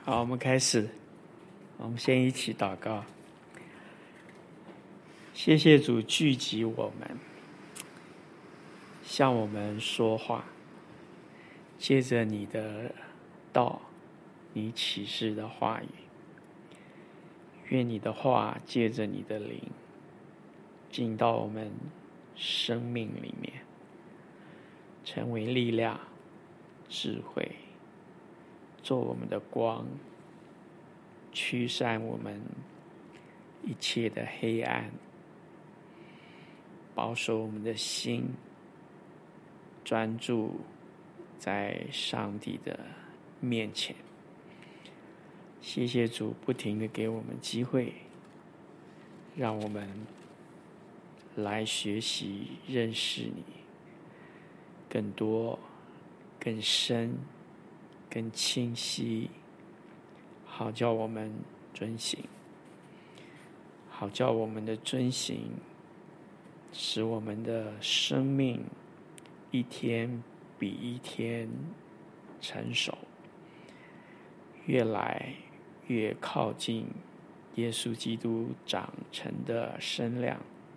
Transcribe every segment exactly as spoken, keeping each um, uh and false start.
好，我们开始。我们先一起祷告。谢谢主聚集我们，向我们说话，借着你的道，你启示的话语。愿你的话借着你的灵，进到我们生命里面，成为力量、智慧，做我们的光，驱散我们一切的黑暗，保守我们的心，专注在上帝的面前。谢谢主不停地给我们机会，让我们来学习认识你更多、更深、更清晰，好叫我们遵行，好叫我们的遵行使我们的生命一天比一天成熟，越来越靠近耶稣基督长成的身量。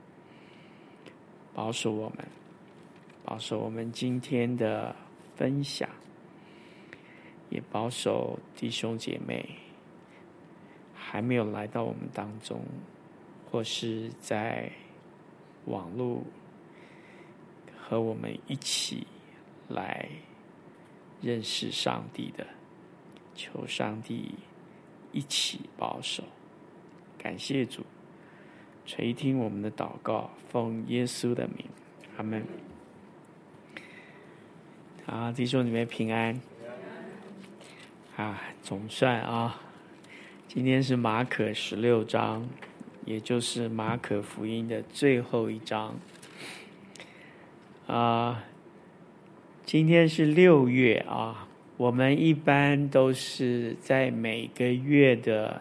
保守我们，保守我们今天的分享，也保守弟兄姐妹还没有来到我们当中，或是在网络和我们一起来认识上帝的，求上帝一起保守。感谢主，垂听我们的祷告，奉耶稣的名，阿们。好，弟兄姊妹平安。啊，总算啊，今天是马可十六章，也就是马可福音的最后一章。啊，今天是六月啊，我们一般都是在每个月的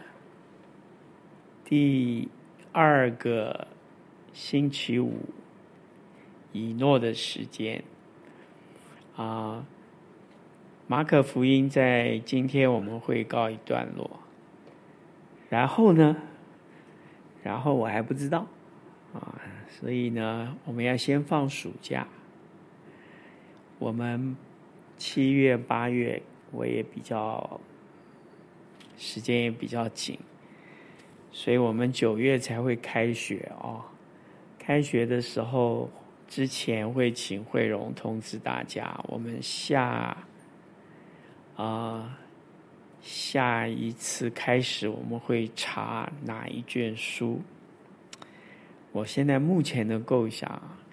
第二个星期五以诺的时间啊。马可福音在今天我们会告一段落，然后呢，然后我还不知道啊，所以呢，我们要先放暑假。我们七月、八月，我也比较时间也比较紧，所以我们九月才会开学哦。开学的时候之前会请慧荣通知大家，我们下啊、呃、下一次开始我们会查哪一卷书。我现在目前的构想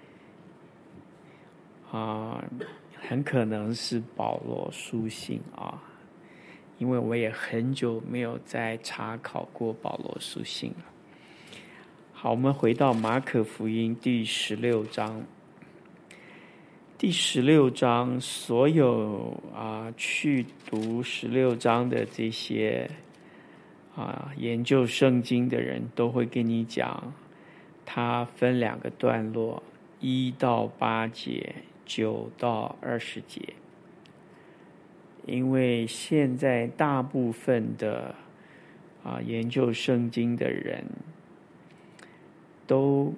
啊、呃，很可能是保罗书信啊，因为我也很久没有再查考过保罗书信了。好，我们回到马可福音第十六章。第十六章，所有啊去读十六章的这些啊研究圣经的人都会跟你讲，它分两个段落，一到八节，九到二十节。因为现在大部分的啊研究圣经的人都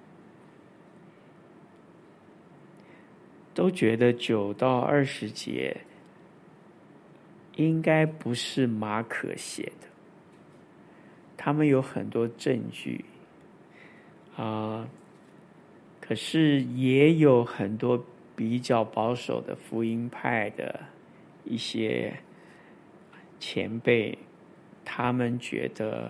都觉得九到二十节应该不是马可写的，他们有很多证据啊、呃，可是也有很多比较保守的福音派的一些前辈，他们觉得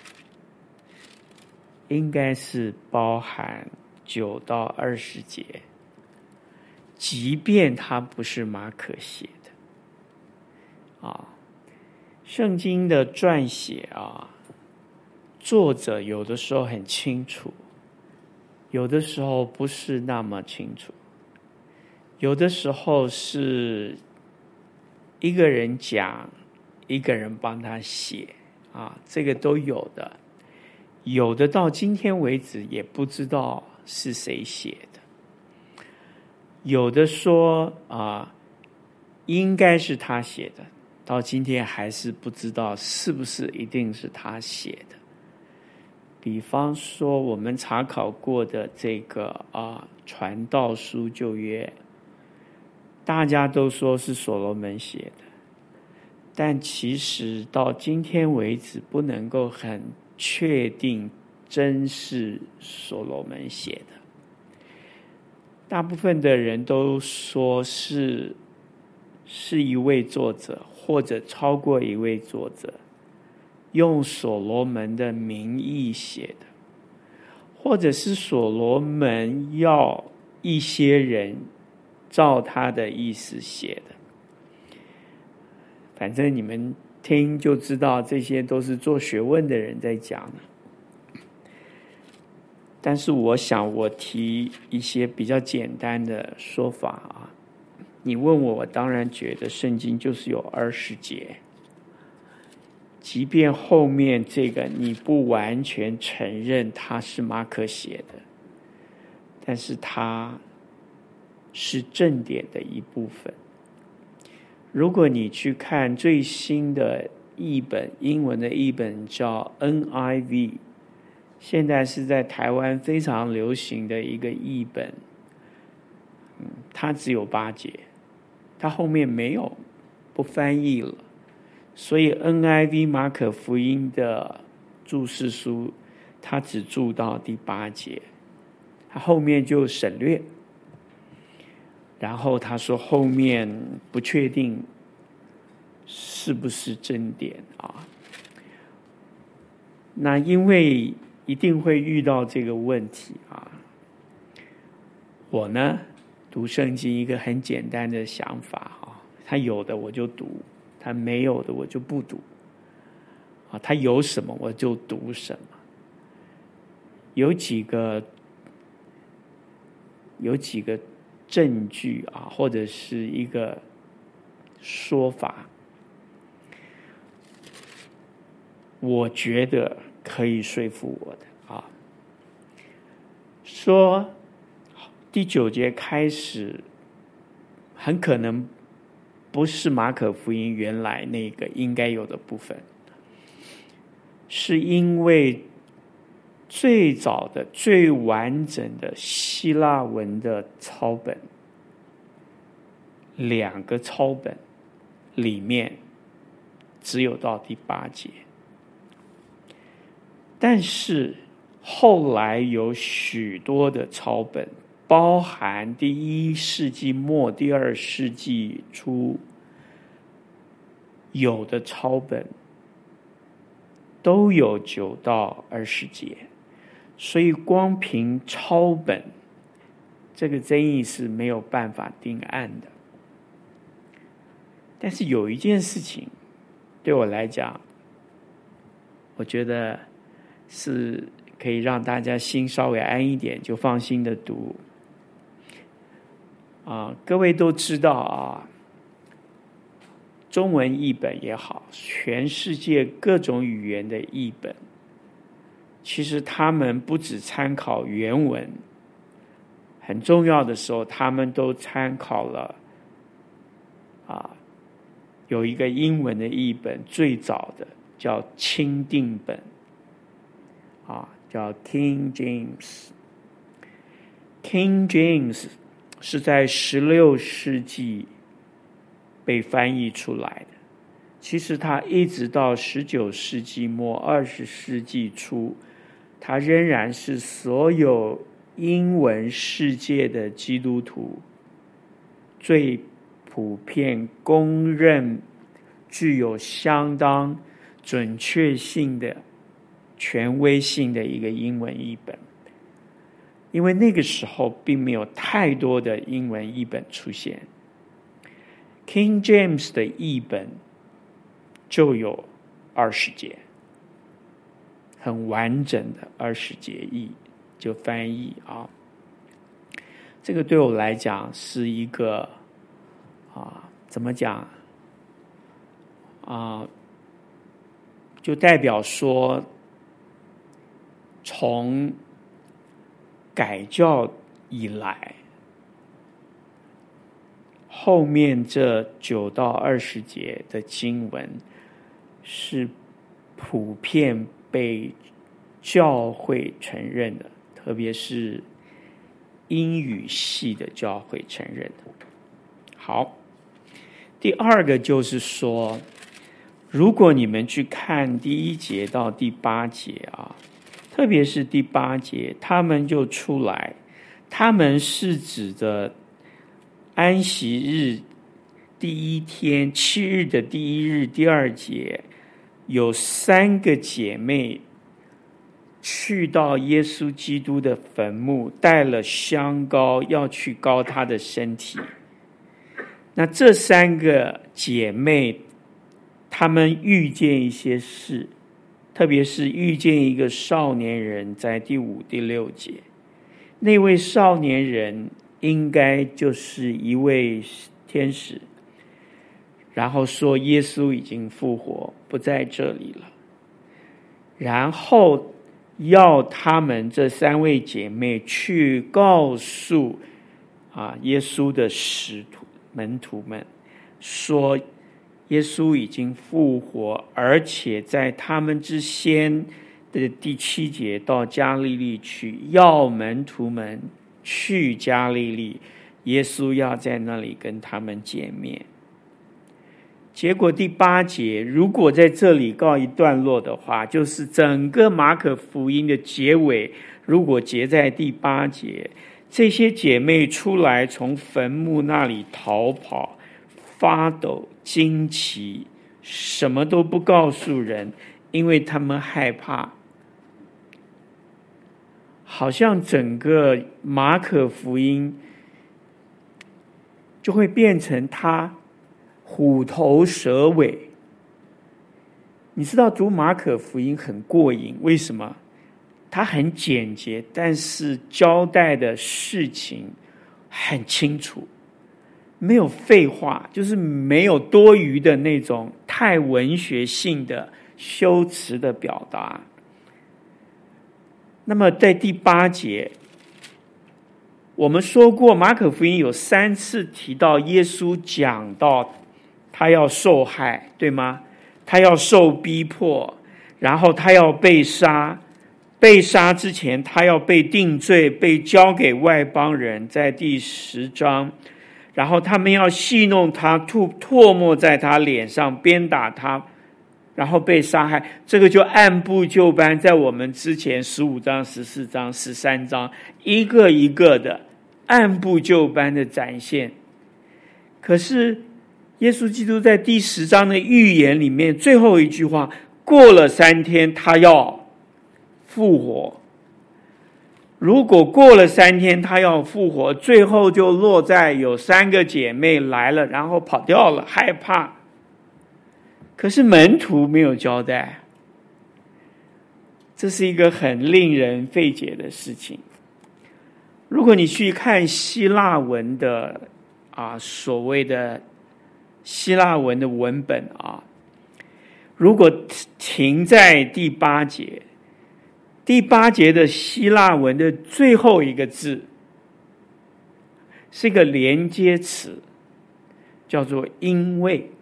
应该是包含九到二十节，即便它不是马可写的啊。圣经的撰写啊，作者有的时候很清楚，有的时候不是那么清楚，有的时候是一个人讲，一个人帮他写啊，这个都有的。有的到今天为止也不知道是谁写的。有的说啊，应该是他写的， 到今天还是不知道是不是一定是他写的。比方说我们查考过的这个啊传道书旧约，大家都说是所罗门写的，但其实到今天为止不能够很确定真是所罗门写的。大部分的人都说是是一位作者或者超过一位作者用所罗门的名义写的，或者是所罗门要一些人照他的意思写的。反正你们听就知道，这些都是做学问的人在讲的。但是我想我提一些比较简单的说法啊，你问我，我当然觉得圣经就是有二十节，即便后面这个你不完全承认它是马可写的，但是它是正典的一部分。如果你去看最新的译本，英文的译本叫 N I V， 现在是在台湾非常流行的一个译本，嗯，它只有八节，它后面没有不翻译了，所以 N I V 马可福音的注释书，它只注到第八节，它后面就省略。然后他说后面不确定是不是正典啊？那因为一定会遇到这个问题啊，我呢读圣经一个很简单的想法啊，他有的我就读，他没有的我就不读啊，他有什么我就读什么。有几个有几个证据啊，或者是一个说法，我觉得可以说服我的啊。说第九节开始，很可能不是马可福音原来那个应该有的部分，是因为最早的、最完整的希腊文的抄本，两个抄本里面只有到第八节，但是后来有许多的抄本，包含第一世纪末、第二世纪初有的抄本，都有九到二十节。所以光凭抄本这个争议是没有办法定案的。但是有一件事情对我来讲，我觉得是可以让大家心稍微安一点，就放心的读啊。各位都知道啊，中文译本也好，全世界各种语言的译本，其实他们不只参考原文，很重要的时候，他们都参考了啊，有一个英文的译本，最早的叫钦定本，啊，叫 King James。King James 是在十六世纪被翻译出来的，其实他一直到十九世纪末、二十世纪初，它仍然是所有英文世界的基督徒最普遍公认、具有相当准确性的、权威性的一个英文译本。因为那个时候并没有太多的英文译本出现， King James 的译本就有二十节，很完整的二十节译就翻译啊。这个对我来讲是一个啊，怎么讲啊？就代表说，从改教以来， 后面这九到二十节的经文是普遍被教会承认的，特别是英语系的教会承认的。好，第二个就是说，如果你们去看第一节到第八节啊，特别是第八节，他们就出来，他们是指的安息日第一天，七日的第一日，第二节有三个姐妹去到耶稣基督的坟墓，带了香膏要去膏他的身体。那这三个姐妹，她们遇见一些事，特别是遇见一个少年人，在第五、第六节，那位少年人应该就是一位天使，然后说耶稣已经复活，不在这里了，然后要他们这三位姐妹去告诉啊耶稣的使徒门徒们，说耶稣已经复活，而且在他们之先的第七节到加利利去，要门徒们去加利利，耶稣要在那里跟他们见面。结果第八节如果在这里告一段落的话，就是整个马可福音的结尾，如果结在第八节，这些姐妹出来从坟墓那里逃跑，发抖惊奇，什么都不告诉人，因为他们害怕。好像整个马可福音就会变成他虎头蛇尾。你知道读马可福音很过瘾，为什么？它很简洁，但是交代的事情很清楚，没有废话，就是没有多余的那种太文学性的修辞的表达。那么在第八节，我们说过马可福音有三次提到耶稣讲到他要受害，对吗？他要受逼迫，然后他要被杀，被杀之前他要被定罪，被交给外邦人，在第十章，然后他们要戏弄他，吐唾沫在他脸上，鞭打他，然后被杀害。这个就按部就班，在我们之前十五章、十四章、十三章一个一个的按部就班的展现。可是耶稣基督在第十章的预言里面最后一句话，过了三天他要复活。如果过了三天他要复活，最后就落在有三个姐妹来了，然后跑掉了，害怕。可是门徒没有交代，这是一个很令人费解的事情。如果你去看希腊文的啊，所谓的希腊文的文本啊，如果停在第八节，第八节的希腊文的最后一个字是一个连接词，叫做因为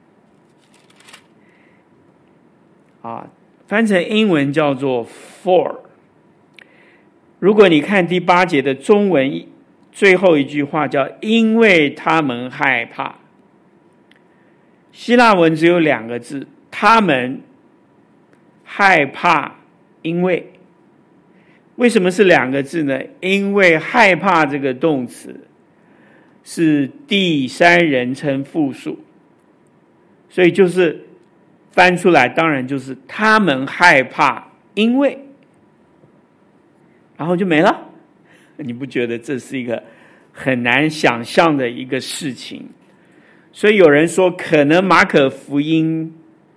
啊，翻成英文叫做 for。 如果你看第八节的中文最后一句话叫因为他们害怕，希腊文只有两个字，他们害怕，因为为什么是两个字呢？因为害怕这个动词是第三人称复数，所以就是翻出来当然就是他们害怕，因为，然后就没了。你不觉得这是一个很难想象的一个事情？所以有人说，可能马可福音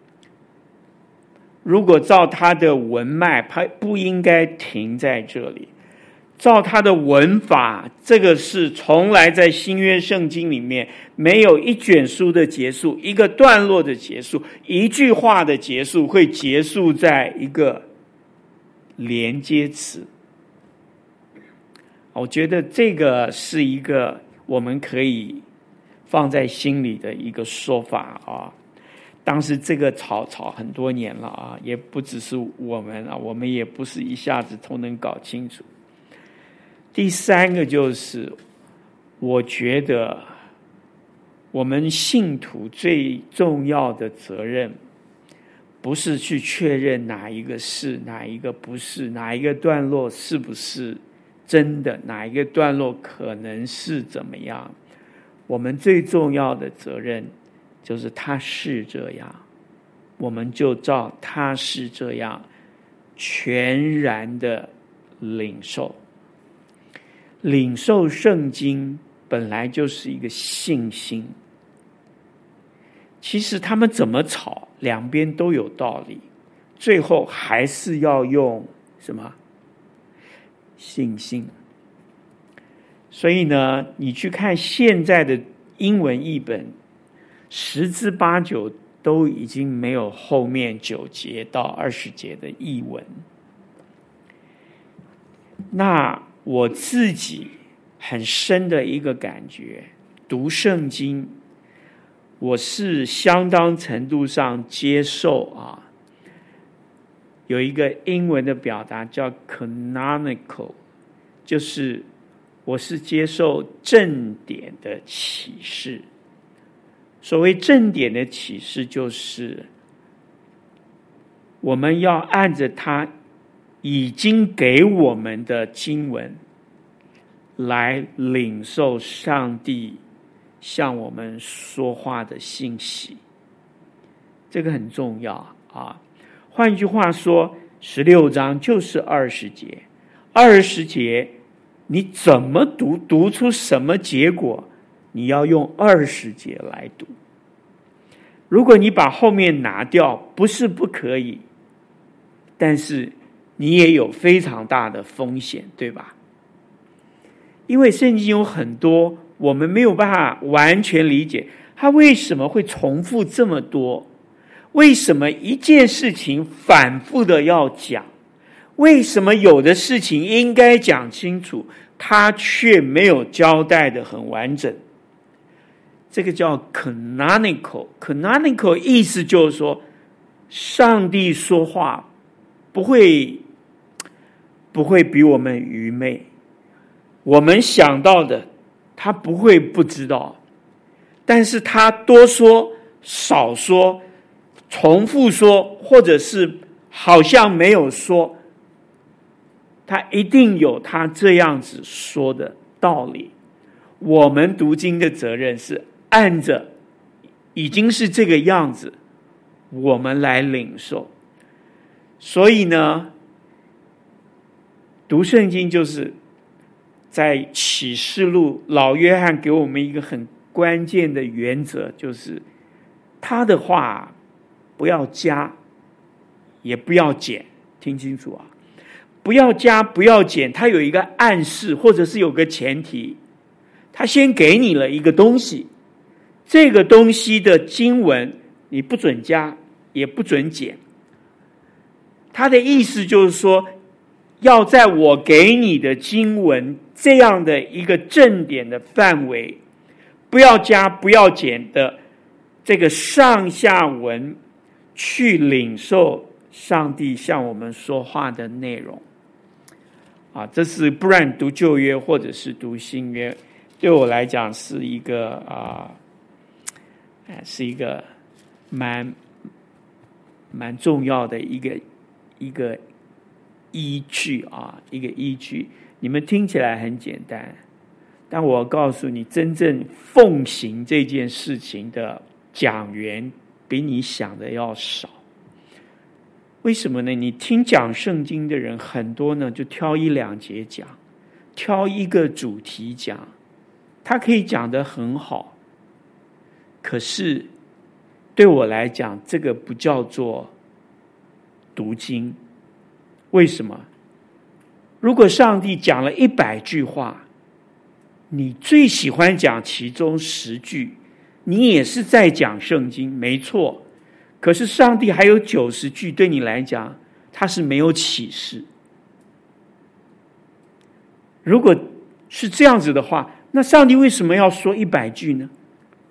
如果照他的文脉，它不应该停在这里。照他的文法，这个是从来在新约圣经里面没有一卷书的结束，一个段落的结束，一句话的结束会结束在一个连接词。我觉得这个是一个我们可以放在心里的一个说法啊。当时这个吵吵很多年了啊，也不只是我们啊，我们也不是一下子都能搞清楚。第三个就是，我觉得我们信徒最重要的责任，不是去确认哪一个是，哪一个不是，哪一个段落是不是真的，哪一个段落可能是怎么样。我们最重要的责任就是他是这样，我们就照他是这样全然的领受。领受圣经本来就是一个信心。其实他们怎么吵，两边都有道理，最后还是要用什么？信心。所以呢，你去看现在的英文译本，十之八九都已经没有后面九节到二十节的译文。那我自己很深的一个感觉，读圣经，我是相当程度上接受啊，有一个英文的表达叫 canonical， 就是我是接受正典的启示。所谓正典的启示，就是我们要按着他已经给我们的经文来领受上帝向我们说话的信息，这个很重要啊。换句话说，十六章就是二十节，二十节你怎么读，读出什么结果，你要用二十节来读。如果你把后面拿掉，不是不可以，但是你也有非常大的风险，对吧？因为圣经有很多我们没有办法完全理解，它为什么会重复这么多？为什么一件事情反复的要讲？为什么有的事情应该讲清楚，它却没有交代的很完整？这个叫 canonical。 canonical 意思就是说，上帝说话不会不会比我们愚昧，我们想到的他不会不知道，但是他多说少说，重复说，或者是好像没有说，他一定有他这样子说的道理。我们读经的责任是按着已经是这个样子，我们来领受。所以呢，读圣经就是在启示录，老约翰给我们一个很关键的原则，就是他的话不要加也不要减，听清楚啊，不要加不要减，他有一个暗示，或者是有个前提，他先给你了一个东西，这个东西的经文你不准加也不准减。他的意思就是说，要在我给你的经文这样的一个正典的范围，不要加不要减的这个上下文去领受上帝向我们说话的内容啊。这是不然读旧约或者是读新约，对我来讲是一个啊，是一个蛮蛮重要的一个一个依据啊，一个依据。你们听起来很简单，但我告诉你，真正奉行这件事情的讲员比你想的要少。为什么呢？你听讲圣经的人很多呢，就挑一两节讲，挑一个主题讲，他可以讲得很好，可是对我来讲，这个不叫做读经。为什么？如果上帝讲了一百句话，你最喜欢讲其中十句，你也是在讲圣经，没错。可是上帝还有九十句对你来讲，他是没有启示。如果是这样子的话，那上帝为什么要说一百句呢？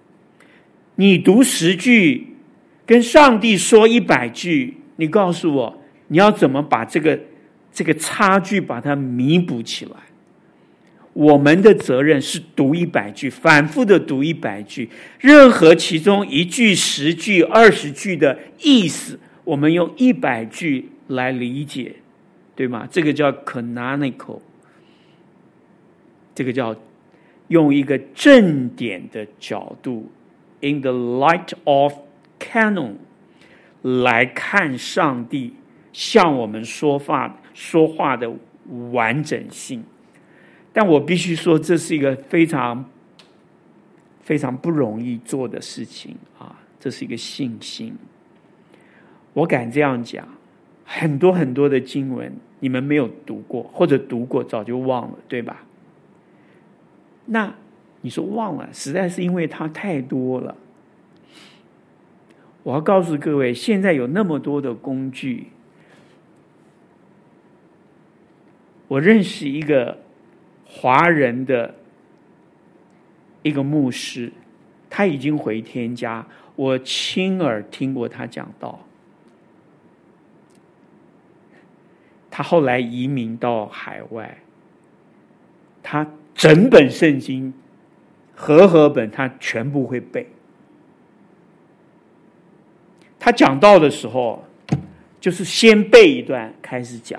你读十句，跟上帝说一百句，你告诉我，你要怎么把这个这个差距把它弥补起来？我们的责任是读一百句，反复的读一百句，任何其中一句、十句、二十句的意思，我们用一百句来理解，对吗？这个叫 canonical， 这个叫用一个正典的角度 ，in the light of canon 来看上帝向我们说话说话的完整性。但我必须说，这是一个非常非常不容易做的事情啊！这是一个信心。我敢这样讲，很多很多的经文你们没有读过，或者读过早就忘了，对吧？那你说忘了，实在是因为它太多了。我要告诉各位，现在有那么多的工具。我认识一个华人的一个牧师，他已经回天家，我亲耳听过他讲道。他后来移民到海外，他整本圣经和合本他全部会背。他讲道的时候，就是先背一段开始讲。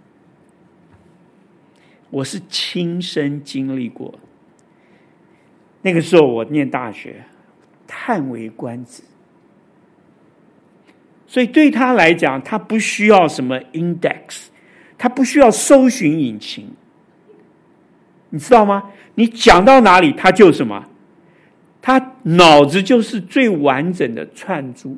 我是亲身经历过，那个时候我念大学，叹为观止。所以对他来讲，他不需要什么 index， 他不需要搜寻引擎，你知道吗？你讲到哪里，他就什么，他脑子就是最完整的串珠。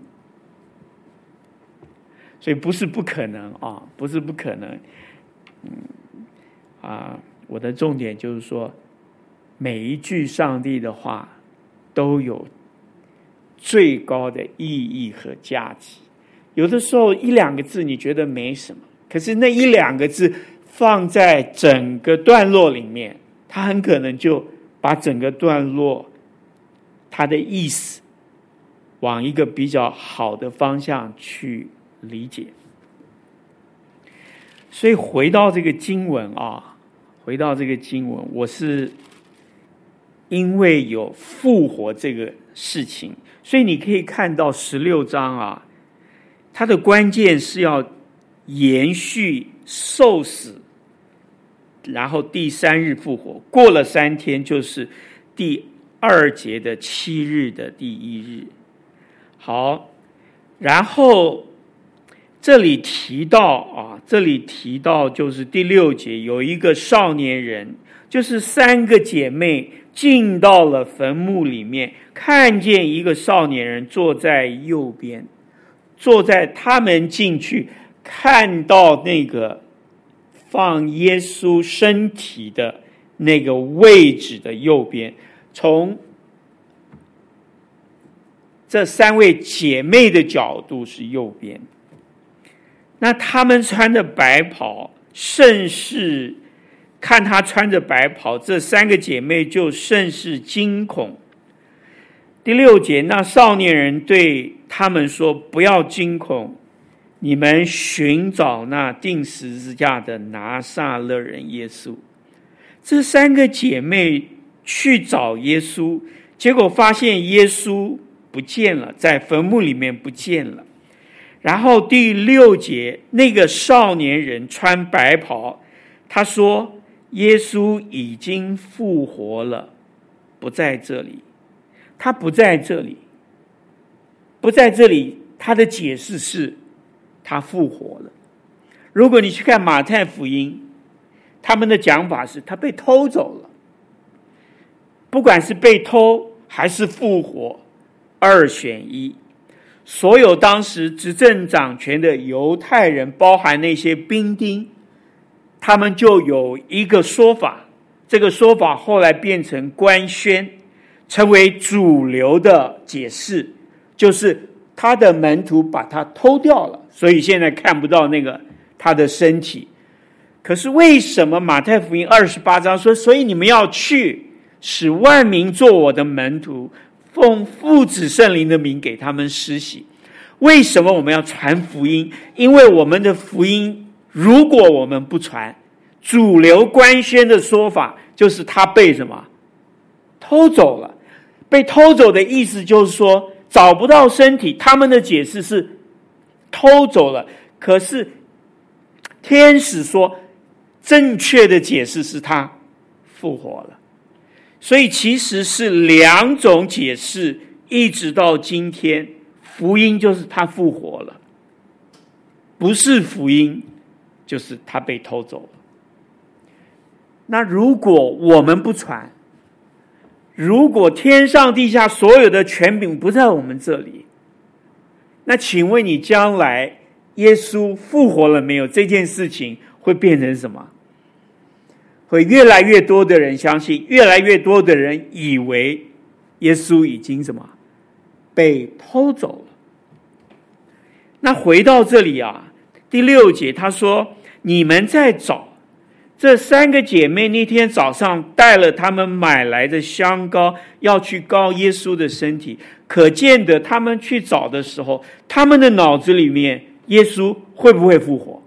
所以不是不可能啊，不是不可能，嗯。啊，我的重点就是说，每一句上帝的话都有最高的意义和价值。有的时候一两个字你觉得没什么，可是那一两个字放在整个段落里面，它很可能就把整个段落它的意思往一个比较好的方向去理解。所以回到这个经文啊。回到这个经文，我是因为有复活这个事情，所以你可以看到十六章啊，它的关键是要延续受死，然后第三日复活，过了三天就是第二节的七日的第一日。好，然后这里提到啊，这里提到就是第六节有一个少年人，就是三个姐妹进到了坟墓里面，看见一个少年人坐在右边，坐在他们进去看到那个放耶稣身体的那个位置的右边，从这三位姐妹的角度是右边。那他们穿着白袍，甚是看他穿着白袍，这三个姐妹就甚是惊恐。第六节，那少年人对他们说：“不要惊恐，你们寻找那钉十字架的拿撒勒人耶稣。”这三个姐妹去找耶稣，结果发现耶稣不见了，在坟墓里面不见了。然后第六节，那个少年人穿白袍，他说耶稣已经复活了，不在这里。他不在这里，不在这里，他的解释是他复活了。如果你去看马太福音，他们的讲法是他被偷走了。不管是被偷还是复活，二选一。所有当时执政掌权的犹太人，包含那些兵丁，他们就有一个说法，这个说法后来变成官宣，成为主流的解释，就是他的门徒把他偷掉了，所以现在看不到那个他的身体。可是为什么马太福音二十八章说，所以你们要去，使万民做我的门徒， 奉父子圣灵的名给他们施洗。为什么我们要传福音？因为我们的福音如果我们不传，主流官宣的说法就是他被什么偷走了。被偷走的意思就是说找不到身体，他们的解释是偷走了，可是天使说正确的解释是他复活了。所以其实是两种解释，一直到今天，福音就是他复活了，不是福音就是他被偷走了。那如果我们不传，如果天上地下所有的权柄不在我们这里，那请问你将来耶稣复活了没有？这件事情会变成什么？会越来越多的人相信，越来越多的人以为耶稣已经什么被偷走了。那回到这里啊，第六节他说，你们在找。这三个姐妹那天早上带了他们买来的香膏，要去膏耶稣的身体。可见的，他们去找的时候，他们的脑子里面，耶稣会不会复活？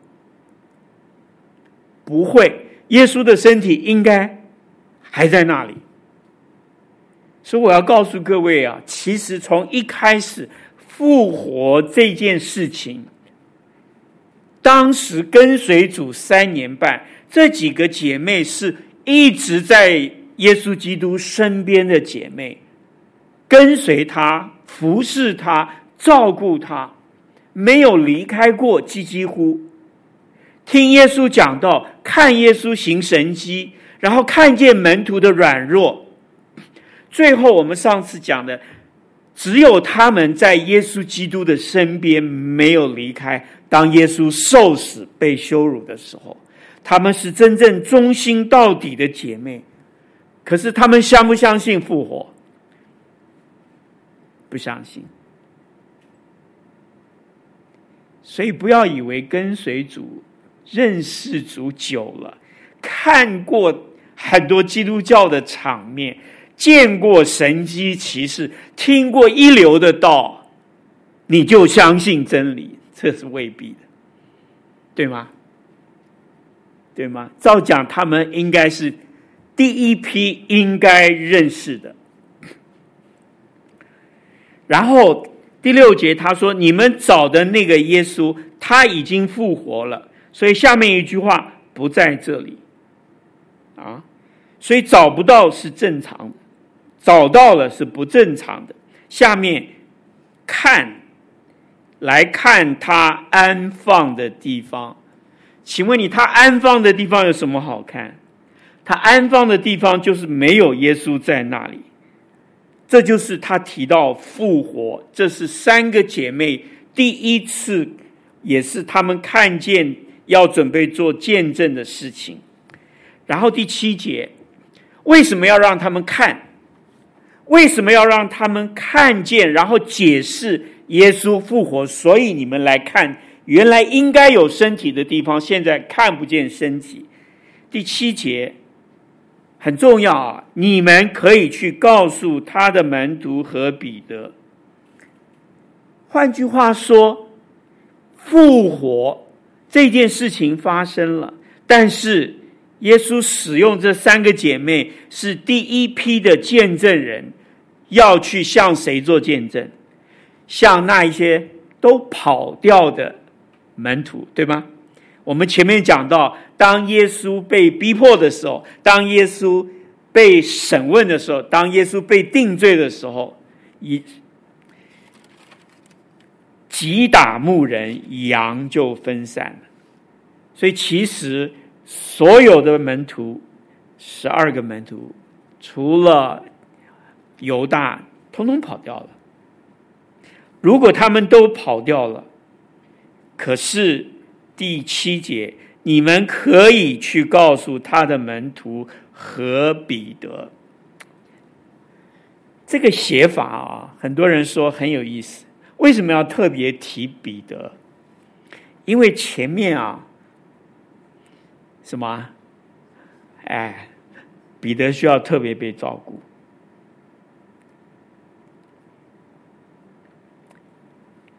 不会，耶稣的身体应该还在那里。所以我要告诉各位啊，其实从一开始复活这件事情，当时跟随主三年半，这几个姐妹是一直在耶稣基督身边的姐妹，跟随他，服侍他，照顾他，没有离开过，几几乎听耶稣讲道，看耶稣行神迹，然后看见门徒的软弱。最后我们上次讲的，只有他们在耶稣基督的身边，没有离开。当耶稣受死被羞辱的时候，他们是真正忠心到底的姐妹。可是他们相不相信复活？不相信。所以不要以为跟随主、认识主久了，看过很多基督教的场面，见过神迹奇事，听过一流的道，你就相信真理，这是未必的，对吗？对吗？照讲他们应该是第一批应该认识的。然后第六节他说，你们找的那个耶稣他已经复活了，所以下面一句话不在这里啊，所以找不到是正常的，找到了是不正常的。下面看来看他安放的地方，请问你他安放的地方有什么好看？他安放的地方就是没有耶稣在那里。这就是他提到复活，这是三个姐妹第一次，也是他们看见要准备做见证的事情。然后第七节，为什么要让他们看？为什么要让他们看见，然后解释耶稣复活？所以你们来看，原来应该有身体的地方，现在看不见身体。第七节很重要啊！你们可以去告诉他的门徒和彼得。换句话说，复活这件事情发生了，但是耶稣使用这三个姐妹是第一批的见证人，要去向谁做见证？向那一些都跑掉的门徒，对吗？我们前面讲到，当耶稣被逼迫的时候，当耶稣被审问的时候，当耶稣被定罪的时候，以击打牧人，羊就分散了。所以其实所有的门徒，十二个门徒，除了犹大，统统跑掉了。如果他们都跑掉了，可是第七节，你们可以去告诉他的门徒和彼得。这个写法啊，很多人说很有意思。为什么要特别提彼得？因为前面啊，什么？哎，彼得需要特别被照顾。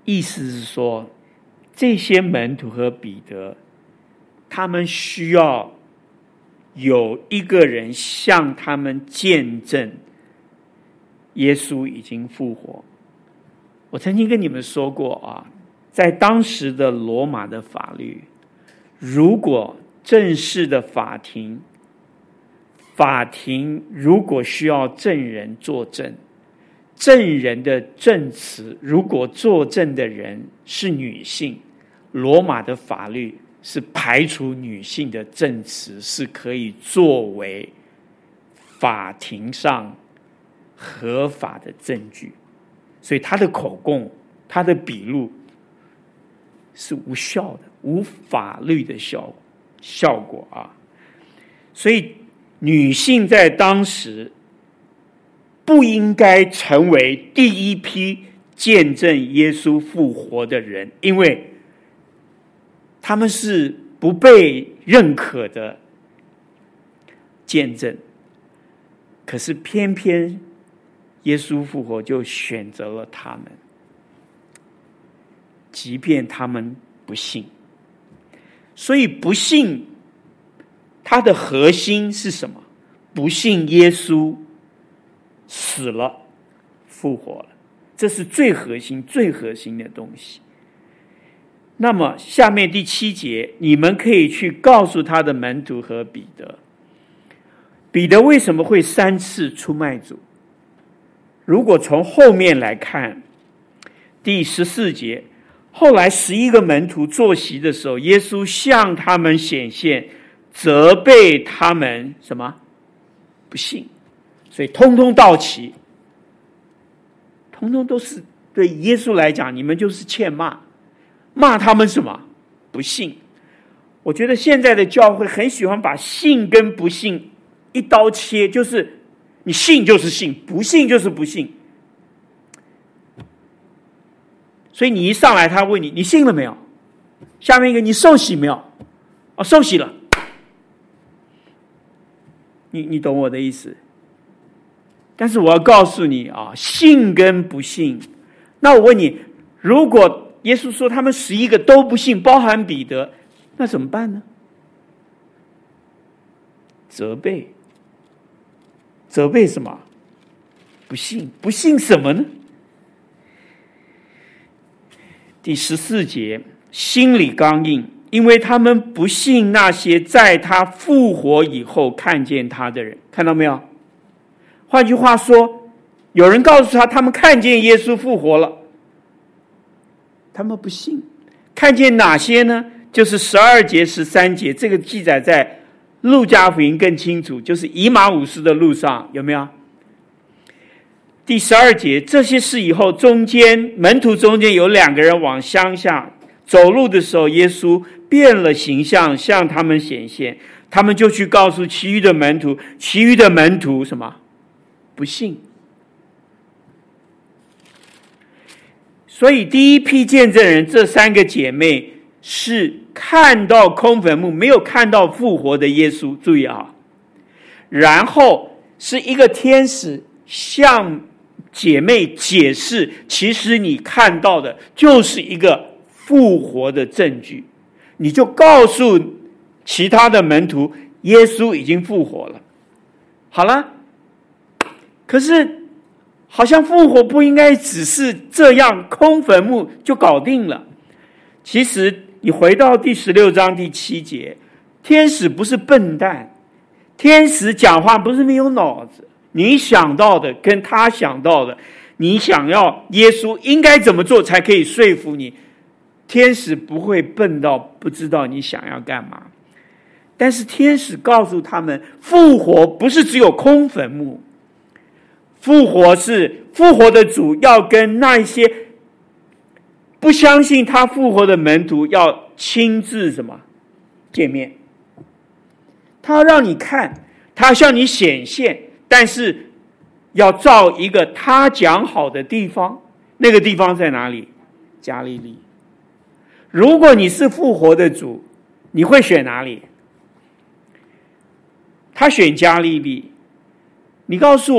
意思是说，这些门徒和彼得，他们需要有一个人向他们见证耶稣已经复活。我曾经跟你们说过啊，在当时的罗马的法律，如果正式的法庭，法庭如果需要证人作证，证人的证词如果作证的人是女性，罗马的法律是排除女性的证词是可以作为法庭上合法的证据，所以他的口供，他的笔录是无效的，无法律的效效果啊。所以女性在当时不应该成为第一批见证耶稣复活的人，因为他们是不被认可的见证。可是偏偏耶稣复活就选择了他们，即便他们不信。所以不信它的核心是什么？不信耶稣死了复活了，这是最核心最核心的东西。那么下面第七节，你们可以去告诉他的门徒和彼得。彼得为什么会三次出卖主？如果从后面来看，第十四节，后来十一个门徒坐席的时候，耶稣向他们显现，责备他们什么？不信。所以通通到齐，通通都是对耶稣来讲，你们就是欠骂，骂他们什么？不信。我觉得现在的教会很喜欢把信跟不信一刀切，就是你信就是信，不信就是不信。所以你一上来，他问你，你信了没有？下面一个，你受洗没有？哦，受洗了。你你懂我的意思？但是我要告诉你啊，信跟不信，那我问你，如果耶稣说他们十一个都不信，包含彼得，那怎么办呢？责备，责备什么？不信，不信什么呢？第十四节，心里刚硬，因为他们不信那些在他复活以后看见他的人。看到没有？换句话说，有人告诉他他们看见耶稣复活了，他们不信。看见哪些呢？就是十二节十三节，这个记载在路加福音更清楚，就是以马忤斯的路上，有没有？第十二节，这些事以后，中间门徒中间有两个人往乡下走路的时候，耶稣变了形象向他们显现，他们就去告诉其余的门徒，其余的门徒什么？不信。所以第一批见证人，这三个姐妹是看到空坟墓，没有看到复活的耶稣，注意啊。然后是一个天使向姐妹解释，其实你看到的就是一个复活的证据，你就告诉其他的门徒，耶稣已经复活了。好了，可是好像复活不应该只是这样，空坟墓就搞定了。其实你回到第十六章第七节，天使不是笨蛋，天使讲话不是没有脑子，你想到的跟他想到的，你想要耶稣应该怎么做才可以说服你，天使不会笨到不知道你想要干嘛。但是天使告诉他们，复活不是只有空坟墓，复活是复活的主要跟那些不相信他复活的门徒要亲自什么见面，他要让你看，他要向你显现，但是要造一个他讲好的地方。那个地方在哪里？加利利。如果你是复活的主，你会选哪里？他选加利利。你告诉我，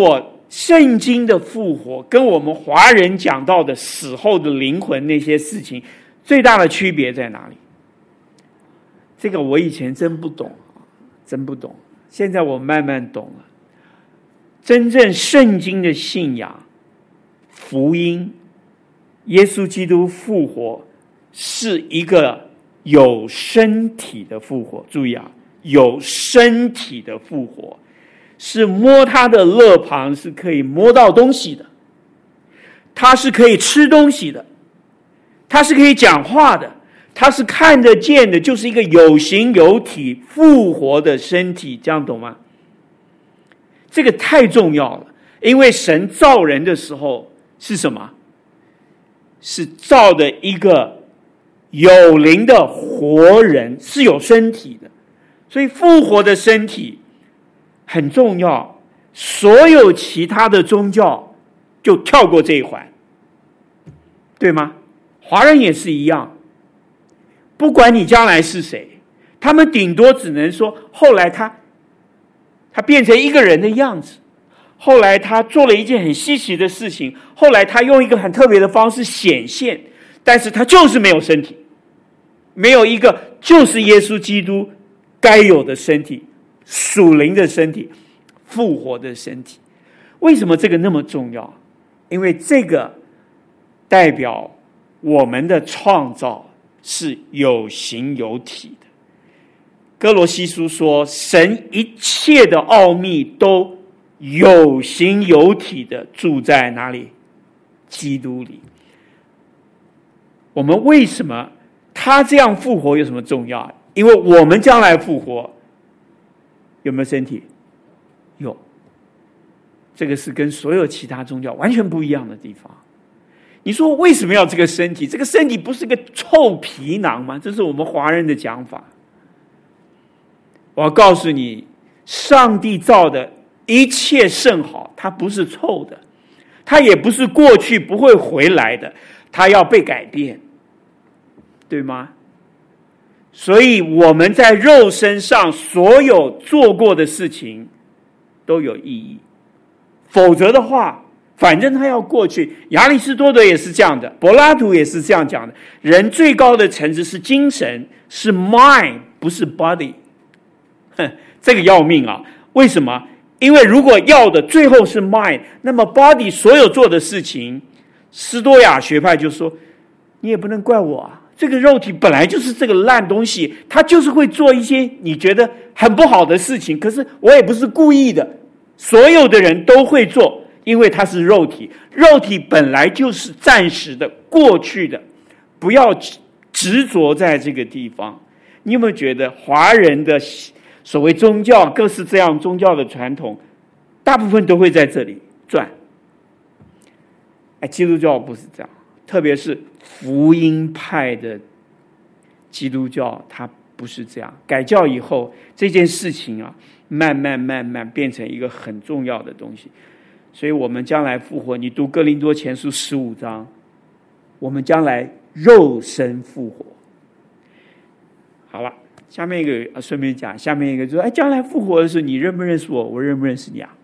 圣经的复活跟我们华人讲到的死后的灵魂那些事情最大的区别在哪里？这个我以前真不懂，真不懂。现在我慢慢懂了。真正圣经的信仰、福音、耶稣基督复活，是一个有身体的复活。注意啊，有身体的复活，是摸他的肋旁是可以摸到东西的，他是可以吃东西的，他是可以讲话的，他是看得见的，就是一个有形有体复活的身体，这样懂吗？这个太重要了，因为神造人的时候是什么？是造的一个有灵的活人，是有身体的，所以复活的身体很重要。所有其他的宗教就跳过这一环，对吗？华人也是一样，不管你将来是谁，他们顶多只能说后来他他变成一个人的样子，后来他做了一件很稀奇的事情，后来他用一个很特别的方式显现，但是他就是没有身体，没有一个就是耶稣基督该有的身体，属灵的身体，复活的身体。为什么这个那么重要？因为这个代表我们的创造是有形有体的。哥罗西书说，神一切的奥秘都有形有体的住在哪里？基督里。我们为什么他这样复活有什么重要？因为我们将来复活有没有身体？有。这个是跟所有其他宗教完全不一样的地方。你说为什么要这个身体？这个身体不是个臭皮囊吗？这是我们华人的讲法。我要告诉你，上帝造的一切甚好，它不是臭的，它也不是过去不会回来的，它要被改变，对吗？所以我们在肉身上所有做过的事情都有意义，否则的话反正他要过去。亚里士多德也是这样的，柏拉图也是这样讲的，人最高的层次是精神，是 mind， 不是 body。 哼，这个要命啊！为什么？因为如果要的最后是 mind， 那么 body 所有做的事情，斯多亚学派就说你也不能怪我啊，这个肉体本来就是这个烂东西，它就是会做一些你觉得很不好的事情，可是我也不是故意的，所有的人都会做，因为它是肉体，肉体本来就是暂时的、过去的，不要执着在这个地方。你有没有觉得华人的所谓宗教，各式这样宗教的传统，大部分都会在这里转？哎，基督教不是这样，特别是福音派的基督教，它不是这样。改教以后，这件事情啊，慢慢慢慢变成一个很重要的东西。所以我们将来复活，你读哥林多前书十五章，我们将来肉身复活。好了，下面一个顺便讲，下面一个就是，哎，将来复活的时候，你认不认识我？我认不认识你啊？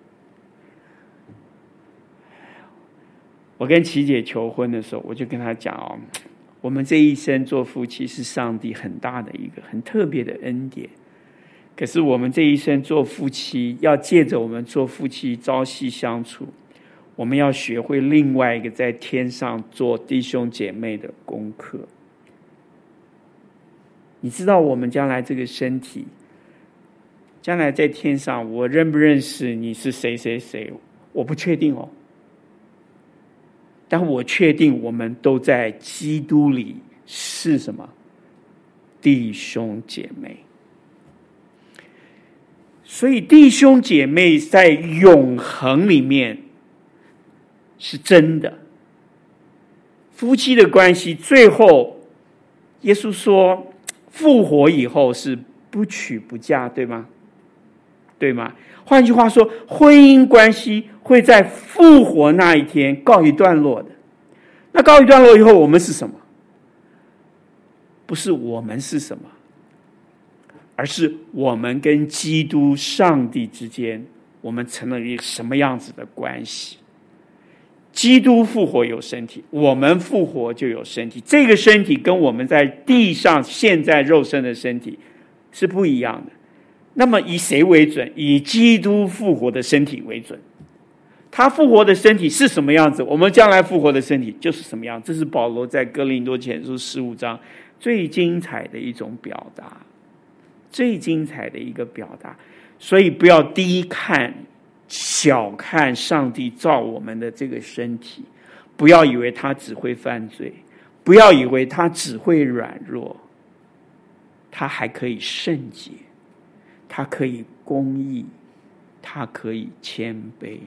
我跟琪姐求婚的时候，我就跟她讲哦，我们这一生做夫妻是上帝很大的一个很特别的恩典。可是我们这一生做夫妻，要借着我们做夫妻朝夕相处，我们要学会另外一个在天上做弟兄姐妹的功课。你知道我们将来这个身体，将来在天上，我认不认识你是谁谁谁，我不确定哦。但我确定我们都在基督里是什么？弟兄姐妹。所以弟兄姐妹在永恒里面是真的。夫妻的关系最后耶稣说复活以后是不娶不嫁，对吗？对吗？换句话说，婚姻关系会在复活那一天告一段落的。那告一段落以后，我们是什么？不是我们是什么，而是我们跟基督上帝之间， 我们成了一个什么样子的关系。基督复活有身体，我们复活就有身体，这个身体跟我们在地上现在肉身的身体是不一样的。那么以谁为准？以基督复活的身体为准。他复活的身体是什么样子，我们将来复活的身体就是什么样。这是保罗在哥林多前书十五章最精彩的一种表达，最精彩的一个表达。所以不要低看小看上帝造我们的这个身体，不要以为他只会犯罪，不要以为他只会软弱，他还可以圣洁，他可以公义，他可以谦卑。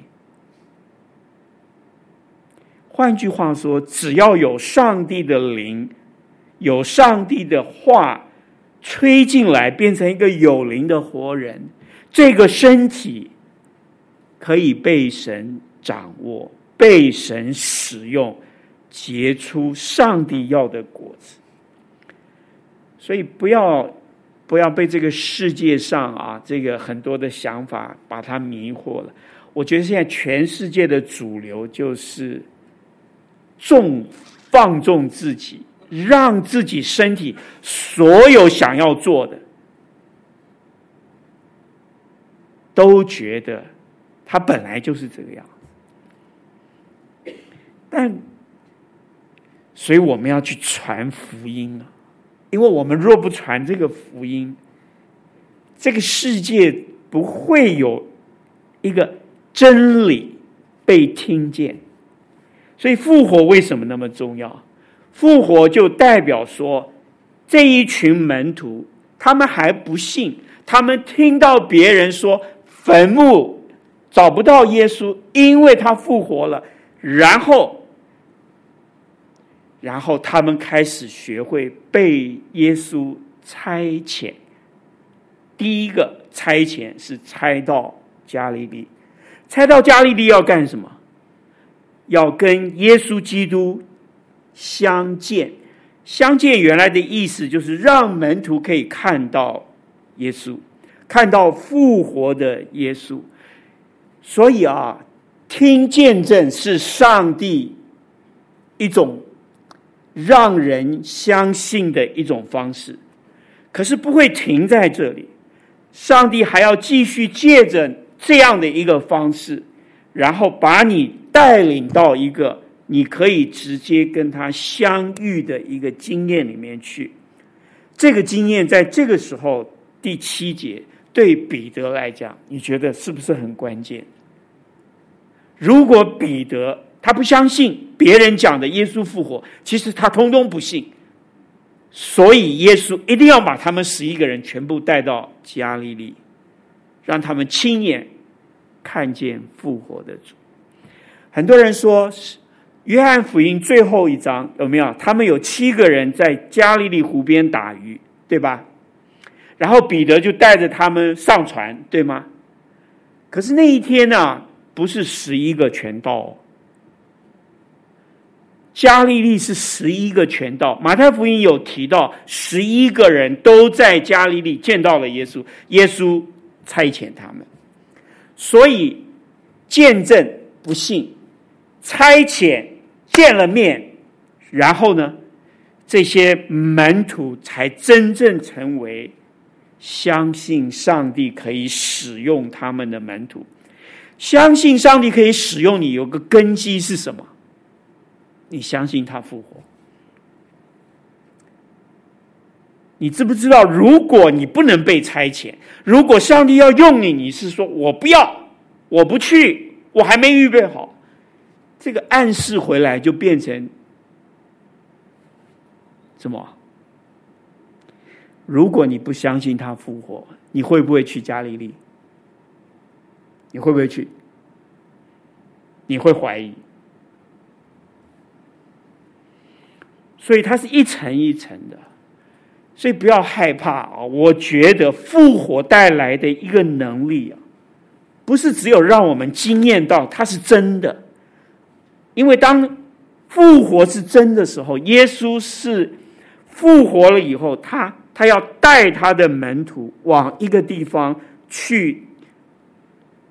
换句话说，只要有上帝的灵，有上帝的话吹进来，变成一个有灵的活人，这个身体可以被神掌握，被神使用，结出上帝要的果子。所以不要不要被这个世界上啊这个很多的想法把它迷惑了。我觉得现在全世界的主流就是重放纵自己，让自己身体所有想要做的都觉得他本来就是这个样子。但所以我们要去传福音啊，因为我们若不传这个福音，这个世界不会有一个真理被听见。所以复活为什么那么重要？复活就代表说，这一群门徒他们还不信，他们听到别人说坟墓找不到耶稣，因为他复活了，然后然后他们开始学会被耶稣差遣。第一个差遣是差到加利利，差到加利利要干什么？要跟耶稣基督相见。相见原来的意思就是让门徒可以看到耶稣，看到复活的耶稣。所以啊，听见证是上帝一种让人相信的一种方式，可是不会停在这里，上帝还要继续借着这样的一个方式，然后把你带领到一个你可以直接跟他相遇的一个经验里面去。这个经验在这个时候第七节对彼得来讲，你觉得是不是很关键？如果彼得他不相信别人讲的耶稣复活，其实他通通不信，所以耶稣一定要把他们十一个人全部带到加利利，让他们亲眼看见复活的主。很多人说约翰福音最后一章有没有？他们有七个人在加利利湖边打鱼，对吧？然后彼得就带着他们上船，对吗？可是那一天呢、啊，不是十一个全到、哦，加利利是十一个全到。马太福音有提到十一个人都在加利利见到了耶稣，耶稣差遣他们。所以见证不信，差遣见了面，然后呢，这些门徒才真正成为相信上帝可以使用他们的门徒。相信上帝可以使用你，有个根基是什么？你相信他复活。你知不知道，如果你不能被差遣，如果上帝要用你，你是说我不要，我不去，我还没预备好，这个暗示回来就变成什么？如果你不相信他复活，你会不会去加利利？你会不会去？你会怀疑。所以它是一层一层的，所以不要害怕啊！我觉得复活带来的一个能力啊，不是只有让我们惊艳到它是真的，因为当复活是真的时候，耶稣是复活了以后，他他要带他的门徒往一个地方去。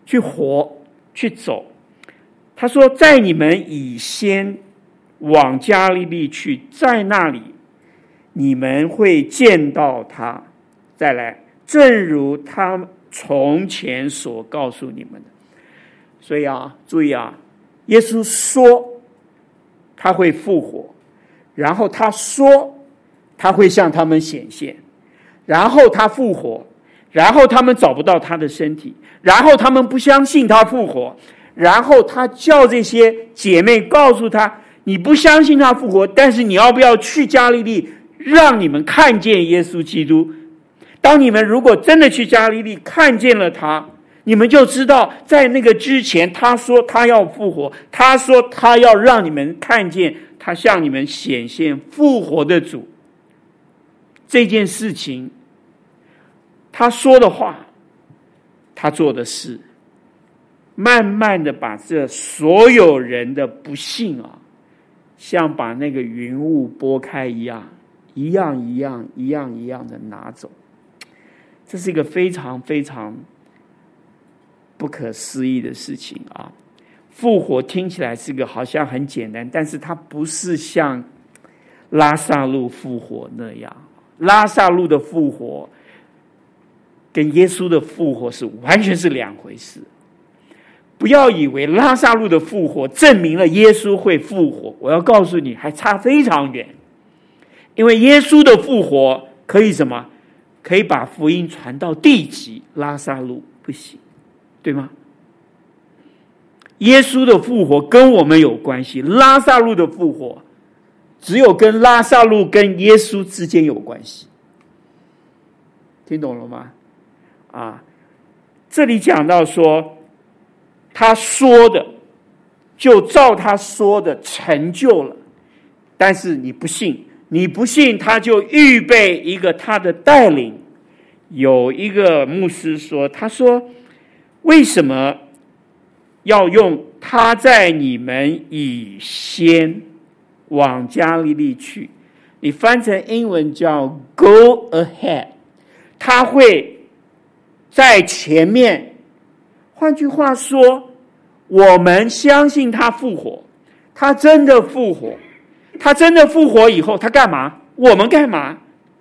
去活，去走。他说，在你们以先往加利利去，在那里你们会见到他。再来，正如他从前所告诉你们的。所以啊，注意啊，耶稣说他会复活，然后他说他会向他们显现，然后他复活，然后他们找不到他的身体，然后他们不相信他复活，然后他叫这些姐妹告诉他，你不相信他复活，但是你要不要去加利利，让你们看见耶稣基督。当你们如果真的去加利利看见了他，你们就知道在那个之前他说他要复活，他说他要让你们看见他向你们显现复活的主。这件事情他说的话，他做的事，慢慢的把这所有人的不幸啊，像把那个云雾拨开一样，一样一样一样一样的拿走。这是一个非常非常不可思议的事情啊！复活听起来是个好像很简单，但是它不是像拉撒路复活那样。拉撒路的复活跟耶稣的复活是完全是两回事。不要以为拉撒路的复活证明了耶稣会复活，我要告诉你，还差非常远。因为耶稣的复活可以什么？可以把福音传到地极，拉撒路不行，对吗？耶稣的复活跟我们有关系，拉撒路的复活只有跟拉撒路跟耶稣之间有关系。听懂了吗？啊，这里讲到说，他说的就照他说的成就了，但是你不信。你不信，他就预备一个他的带领。有一个牧师说，他说为什么要用他在你们以先往加利利去，你翻成英文叫 go ahead， 他会在前面。换句话说，我们相信他复活，他真的复活，他真的复活以后，他干嘛？我们干嘛？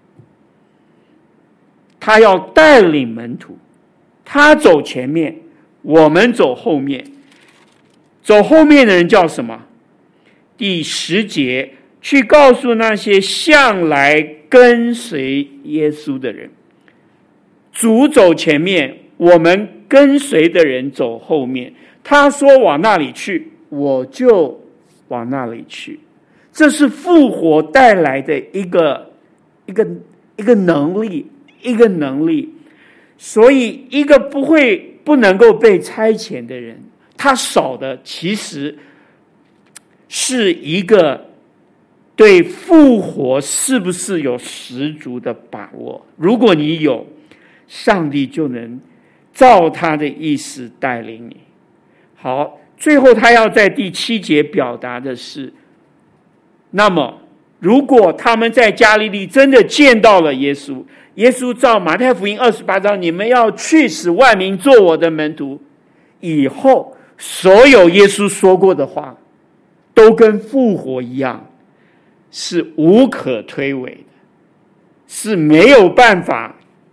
他要带领门徒，他走前面，我们走后面。走后面的人叫什么？第十节，去告诉那些向来跟随耶稣的人。主走前面，我们跟随的人走后面。他说往那里去，我就往那里去。这是复活带来的一个一个一个能力，一个能力。所以一个不会不能够被差遣的人，他少的其实是一个对复活是不是有十足的把握。如果你有，上帝就能照他的意思带领你。好，最后他要在第七节表达的是，那么如果他们在加利利真的见到了耶稣，耶稣照马太福音二十八章，你们要去使万民做我的门徒，以后所有耶稣说过的话都跟复活一样，是无可推诿的，是没有办法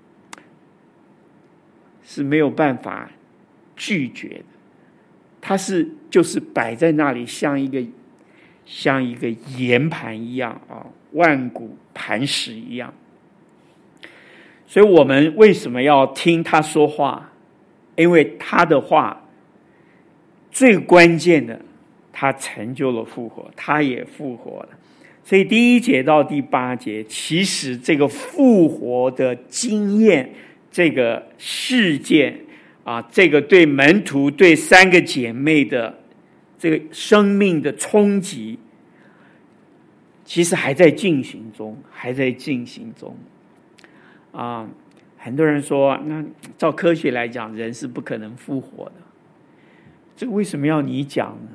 是没有办法拒绝的。它是就是摆在那里，像一个像一个岩盘一样啊，万古磐石一样。所以我们为什么要听他说话？因为他的话最关键的，他成就了复活，他也复活了。所以第一节到第八节，其实这个复活的经验，这个事件啊，这个对门徒、对三个姐妹的这个生命的冲击，其实还在进行中，还在进行中。啊，很多人说，那照科学来讲，人是不可能复活的。这个为什么要你讲呢？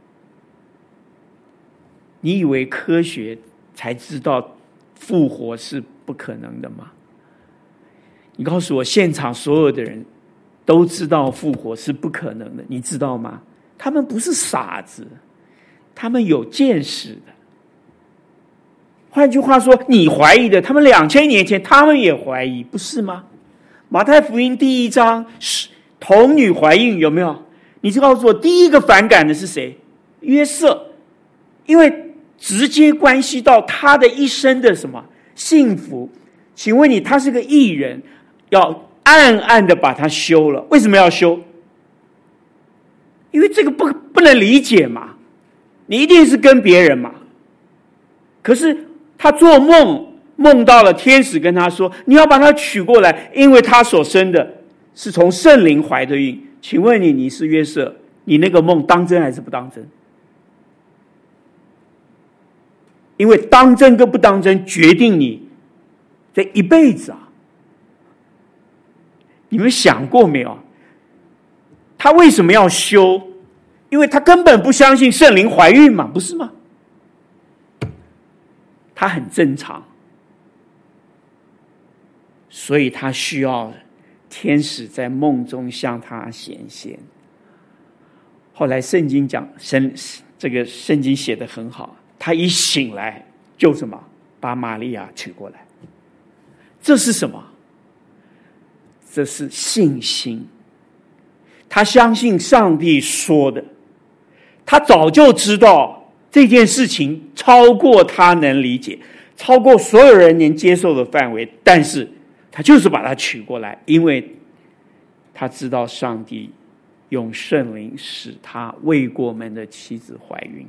你以为科学才知道复活是不可能的吗？你告诉我，现场所有的人都知道复活是不可能的，你知道吗？他们不是傻子，他们有见识的。换句话说，你怀疑的，他们两千年前他们也怀疑，不是吗？马太福音第一章是童女怀孕，有没有？你告诉我，第一个反感的是谁？约瑟，因为直接关系到他的一生的什么幸福。请问你，他是个义人，要暗暗的把他休了，为什么要休？因为这个不不能理解嘛，你一定是跟别人嘛。可是他做梦梦到了天使跟他说，你要把他娶过来，因为他所生的是从圣灵怀的孕。请问你，你是约瑟，你那个梦当真还是不当真？因为当真跟不当真决定你这一辈子啊。你们想过没有？他为什么要休？因为他根本不相信圣灵怀孕嘛，不是吗？他很正常，所以他需要天使在梦中向他显现。后来圣经讲，圣这个圣经写得很好，他一醒来就什么，把玛利亚娶过来。这是什么？这是信心。他相信上帝说的，他早就知道这件事情超过他能理解，超过所有人能接受的范围，但是他就是把他娶过来，因为他知道上帝用圣灵使他未过门的妻子怀孕。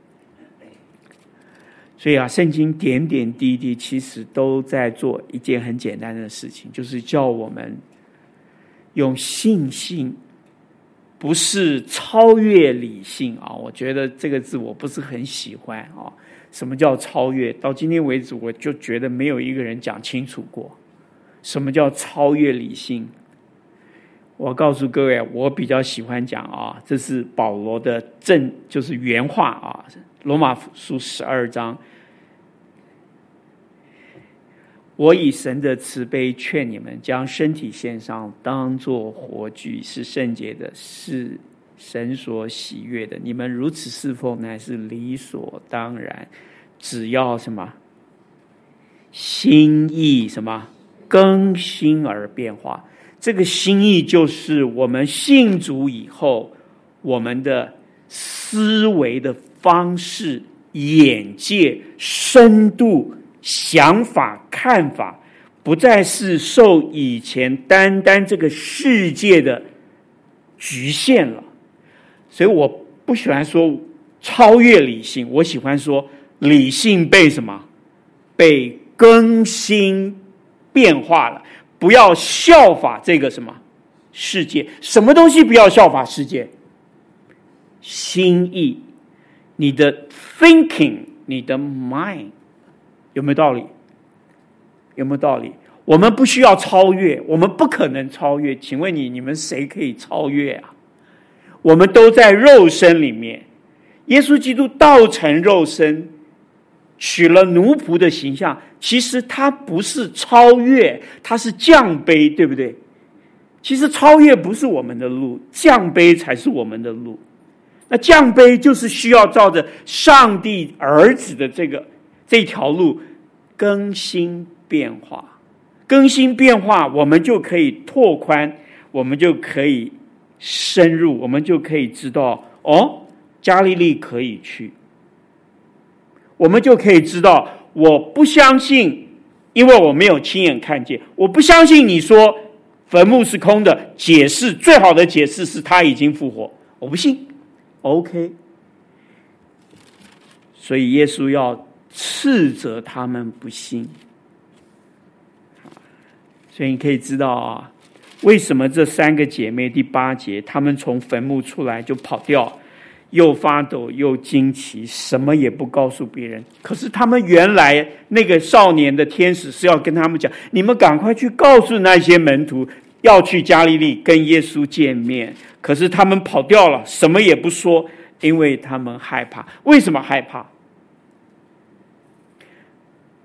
所以啊，圣经点点滴滴其实都在做一件很简单的事情，就是叫我们用信心，不是超越理性啊。我觉得这个字我不是很喜欢啊。什么叫超越？到今天为止，我就觉得没有一个人讲清楚过什么叫超越理性。我告诉各位，我比较喜欢讲啊，这是保罗的正，就是原话啊，罗马书十二章。我以神的慈悲劝你们，将身体献上，当作活祭，是圣洁的，是神所喜悦的。你们如此侍奉，乃是理所当然。只要什么？心意什么？更新而变化。这个心意就是我们信主以后，我们的思维的方式、眼界、深度、想法、看法，不再是受以前单单这个世界的局限了。所以我不喜欢说超越理性，我喜欢说理性被什么？被更新变化了。不要效法这个什么世界，什么东西不要效法世界？心意，你的 thinking， 你的 mind， 有没有道理？有没有道理？我们不需要超越，我们不可能超越。请问你，你们谁可以超越啊？我们都在肉身里面，耶稣基督道成肉身，取了奴仆的形象，其实他不是超越，他是降卑，对不对？其实超越不是我们的路，降卑才是我们的路。那降卑就是需要照着上帝儿子的这个这条路更新变化，更新变化，我们就可以拓宽，我们就可以深入，我们就可以知道，哦，加利利可以去。我们就可以知道，我不相信，因为我没有亲眼看见，我不相信你说坟墓是空的，解释最好的解释是他已经复活，我不信。OK， 所以耶稣要斥责他们不信。所以你可以知道啊，为什么这三个姐妹第八节，她们从坟墓出来就跑掉，又发抖又惊奇，什么也不告诉别人。可是他们原来那个少年的天使是要跟他们讲，你们赶快去告诉那些门徒，要去加利利跟耶稣见面。可是他们跑掉了，什么也不说，因为他们害怕。为什么害怕？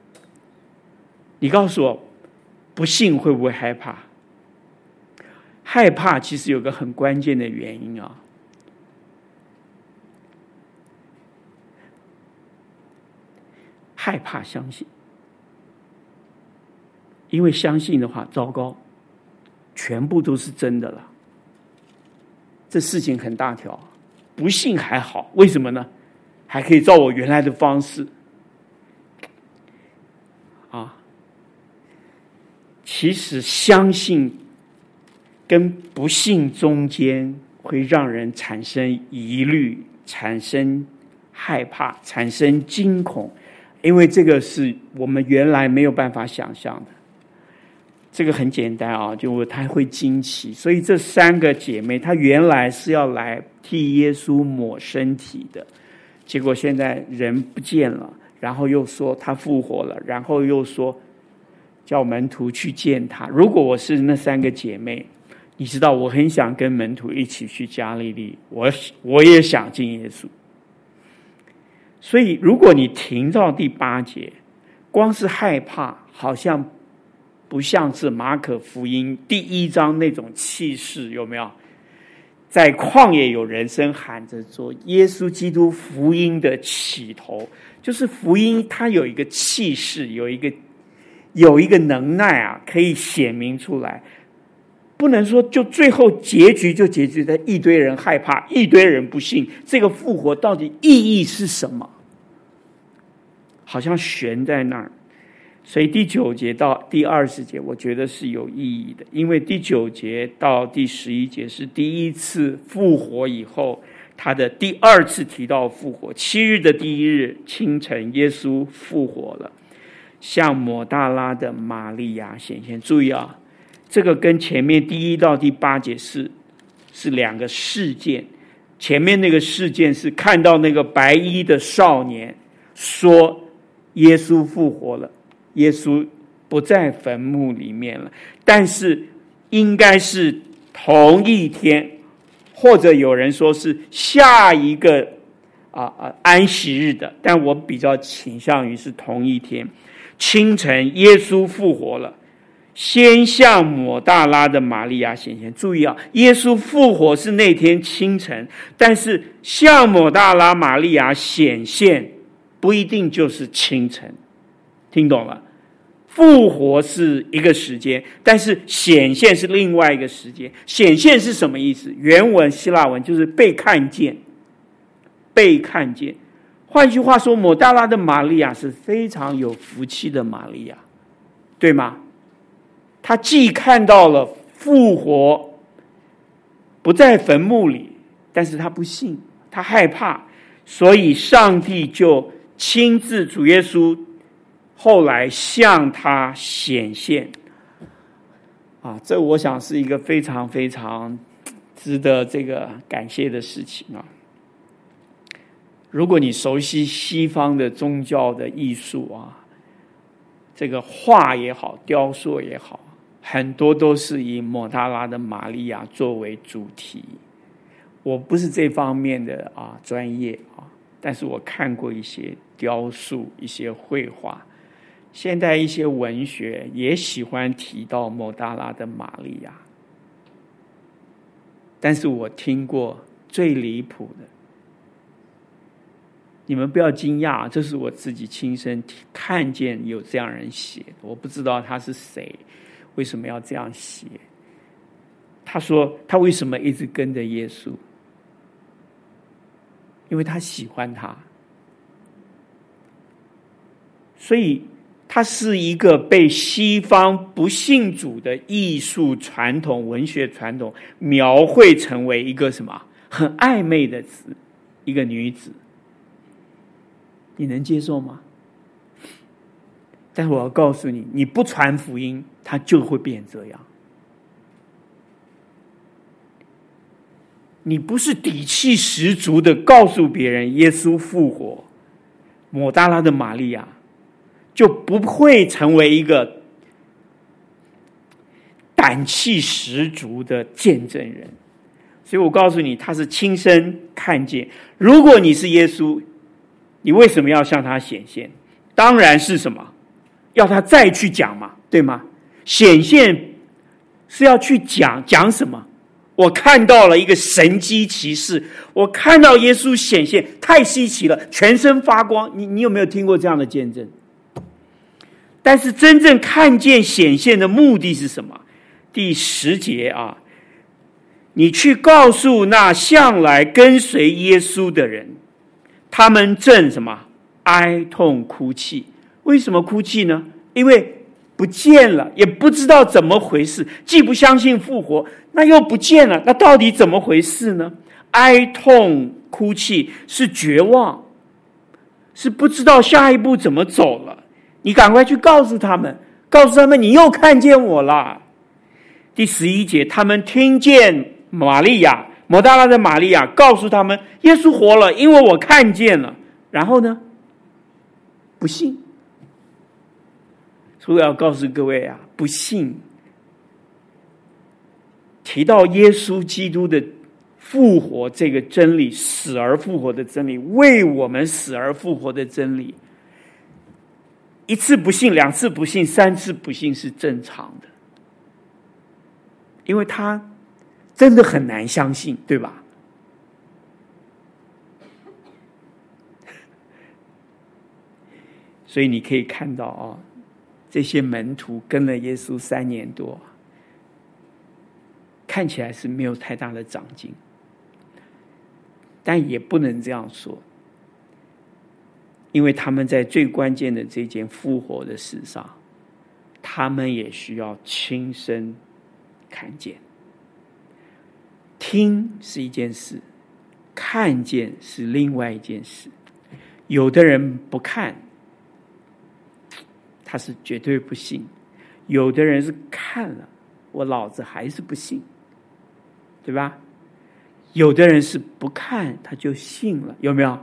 你告诉我，不信会不会害怕？ 害怕其实有个很关键的原因啊，害怕相信，因为相信的话，糟糕，全部都是真的了。这事情很大条，不信还好，为什么呢？还可以照我原来的方式啊。其实相信跟不信中间会让人产生疑虑，产生害怕，产生惊恐，因为这个是我们原来没有办法想象的。这个很简单啊，就他会惊奇。所以这三个姐妹，她原来是要来替耶稣抹身体的，结果现在人不见了，然后又说他复活了，然后又说叫门徒去见他。如果我是那三个姐妹，你知道我很想跟门徒一起去加利利，我我也想进耶稣。所以如果你停到第八节，光是害怕，好像不像是马可福音第一章那种气势，有没有？在旷野有人声喊着说，耶稣基督福音的起头，就是福音它有一个气势，有一个有一个能耐啊，可以显明出来。不能说就最后结局就结局在一堆人害怕，一堆人不信，这个复活到底意义是什么？好像悬在那儿。所以第九节到第二十节我觉得是有意义的，因为第九节到第十一节是第一次复活以后他的第二次提到复活。七日的第一日清晨，耶稣复活了，向抹大拉的玛利亚显现。注意啊，这个跟前面第一到第八节是是两个事件。前面那个事件是看到那个白衣的少年说耶稣复活了，耶稣不在坟墓里面了，但是应该是同一天，或者有人说是下一个啊啊安息日的，但我比较倾向于是同一天。清晨，耶稣复活了，先向抹大拉的玛利亚显现。注意啊，耶稣复活是那天清晨，但是向抹大拉玛利亚显现不一定就是清晨，听懂了？复活是一个时间，但是显现是另外一个时间。显现是什么意思？原文希腊文就是被看见，被看见。换句话说，抹大拉的玛利亚是非常有福气的玛利亚，对吗？她既看到了复活不在坟墓里，但是她不信，她害怕，所以上帝就亲自主耶稣后来向他显现啊，这我想是一个非常非常值得这个感谢的事情啊。如果你熟悉西方的宗教的艺术啊，这个画也好，雕塑也好，很多都是以抹大拉的玛利亚作为主题。我不是这方面的啊专业啊，但是我看过一些雕塑，一些绘画。现在一些文学也喜欢提到抹大拉的玛利亚，但是我听过最离谱的，你们不要惊讶，这是我自己亲身看见有这样人写的，我不知道他是谁，为什么要这样写。他说他为什么一直跟着耶稣，因为他喜欢他，所以它是一个被西方不信主的艺术传统、文学传统描绘成为一个什么很暧昧的词，一个女子，你能接受吗？但是我要告诉你，你不传福音，它就会变这样。你不是底气十足的告诉别人耶稣复活，抹大拉的玛利亚就不会成为一个胆气十足的见证人。所以我告诉你，他是亲身看见。如果你是耶稣，你为什么要向他显现？当然是什么？要他再去讲嘛，对吗？显现是要去讲讲什么？我看到了一个神迹奇事，我看到耶稣显现，太稀奇了，全身发光。你你有没有听过这样的见证？但是真正看见显现的目的是什么？第十节啊，你去告诉那向来跟随耶稣的人，他们正什么？哀痛哭泣。为什么哭泣呢？因为不见了，也不知道怎么回事，既不相信复活，那又不见了，那到底怎么回事呢？哀痛哭泣是绝望，是不知道下一步怎么走了。你赶快去告诉他们，告诉他们你又看见我了。第十一节，他们听见玛利亚，抹大拉的玛利亚告诉他们耶稣活了，因为我看见了。然后呢，不信。所以我要告诉各位啊，不信提到耶稣基督的复活这个真理，死而复活的真理，为我们死而复活的真理，一次不信，两次不信，三次不信是正常的，因为他真的很难相信，对吧？所以你可以看到啊，这些门徒跟了耶稣三年多，看起来是没有太大的长进，但也不能这样说，因为他们在最关键的这件复活的事上，他们也需要亲身看见。听是一件事，看见是另外一件事。有的人不看，他是绝对不信；有的人是看了，我老子还是不信，对吧？有的人是不看他就信了，有没有？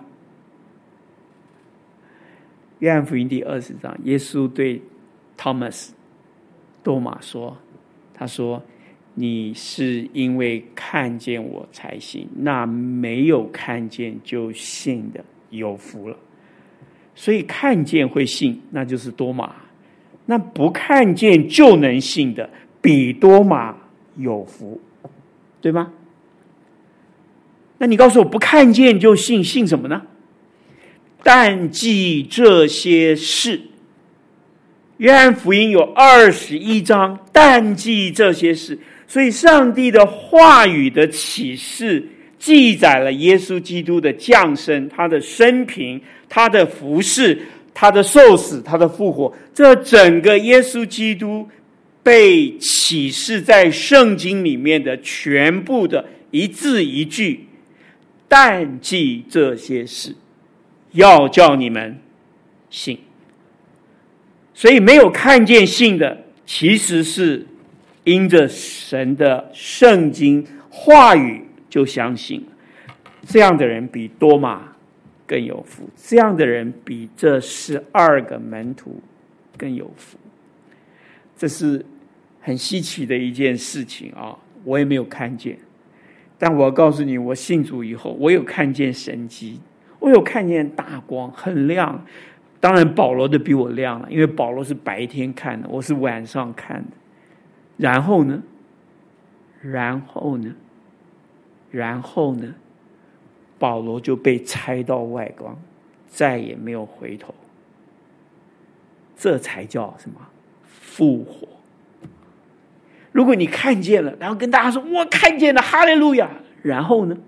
约翰福音第二十章，耶稣对 Thomas 多马说，他说你是因为看见我才信，那没有看见就信的有福了。所以看见会信，那就是多马；那不看见就能信的，比多马有福，对吗？那你告诉我，不看见就信，信什么呢？但记这些事。约翰福音有二十一章，但记这些事。所以上帝的话语的启示记载了耶稣基督的降生，他的生平，他的服事，他的受死，他的复活。这整个耶稣基督被启示在圣经里面的全部的一字一句，但记这些事，要叫你们信。所以没有看见信的，其实是因着神的圣经话语就相信。这样的人比多马更有福，这样的人比这十二个门徒更有福。这是很稀奇的一件事情啊！我也没有看见，但我告诉你，我信主以后，我有看见神迹，我有看见大光，很亮。当然保罗的比我亮了，因为保罗是白天看的，我是晚上看的。然后呢？然后呢？然后呢？保罗就被拆到外光，再也没有回头。这才叫什么？复活。如果你看见了，然后跟大家说我看见了，哈利路亚，然后呢？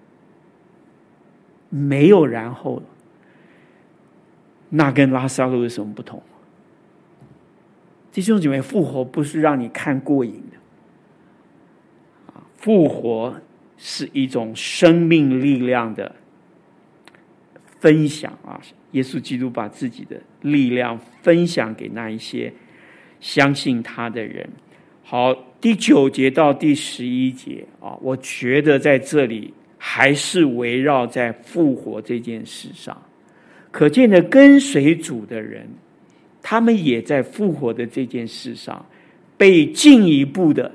没有然后了，那跟拉撒路有什么不同？弟兄姐妹，复活不是让你看过瘾的，复活是一种生命力量的分享啊！耶稣基督把自己的力量分享给那一些相信他的人。好，第九节到第十一节啊，我觉得在这里还是围绕在复活这件事上。可见的跟随主的人，他们也在复活的这件事上被进一步的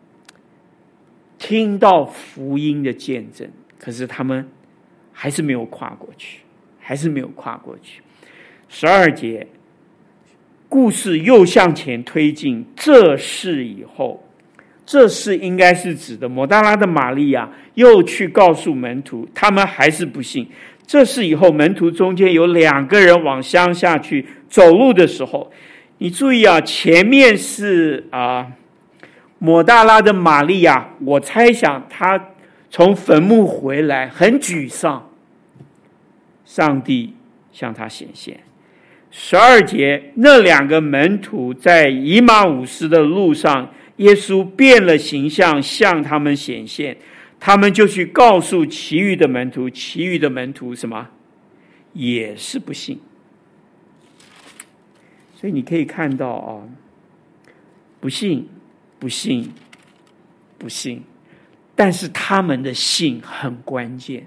听到福音的见证，可是他们还是没有跨过去，还是没有跨过去。十二节，故事又向前推进，这事以后， 这是应该是指的抹大拉的玛利亚又去告诉门徒，他们还是不信。这是以后门徒中间有两个人往乡下去走路的时候，你注意啊，前面是啊抹大拉的玛利亚，我猜想她从坟墓回来很沮丧，上帝向她显现。十二节，那两个门徒在以马忤斯的路上，耶稣变了形象向他们显现，他们就去告诉其余的门徒，其余的门徒什么也是不信。所以你可以看到啊，不信不信不信，但是他们的信很关键。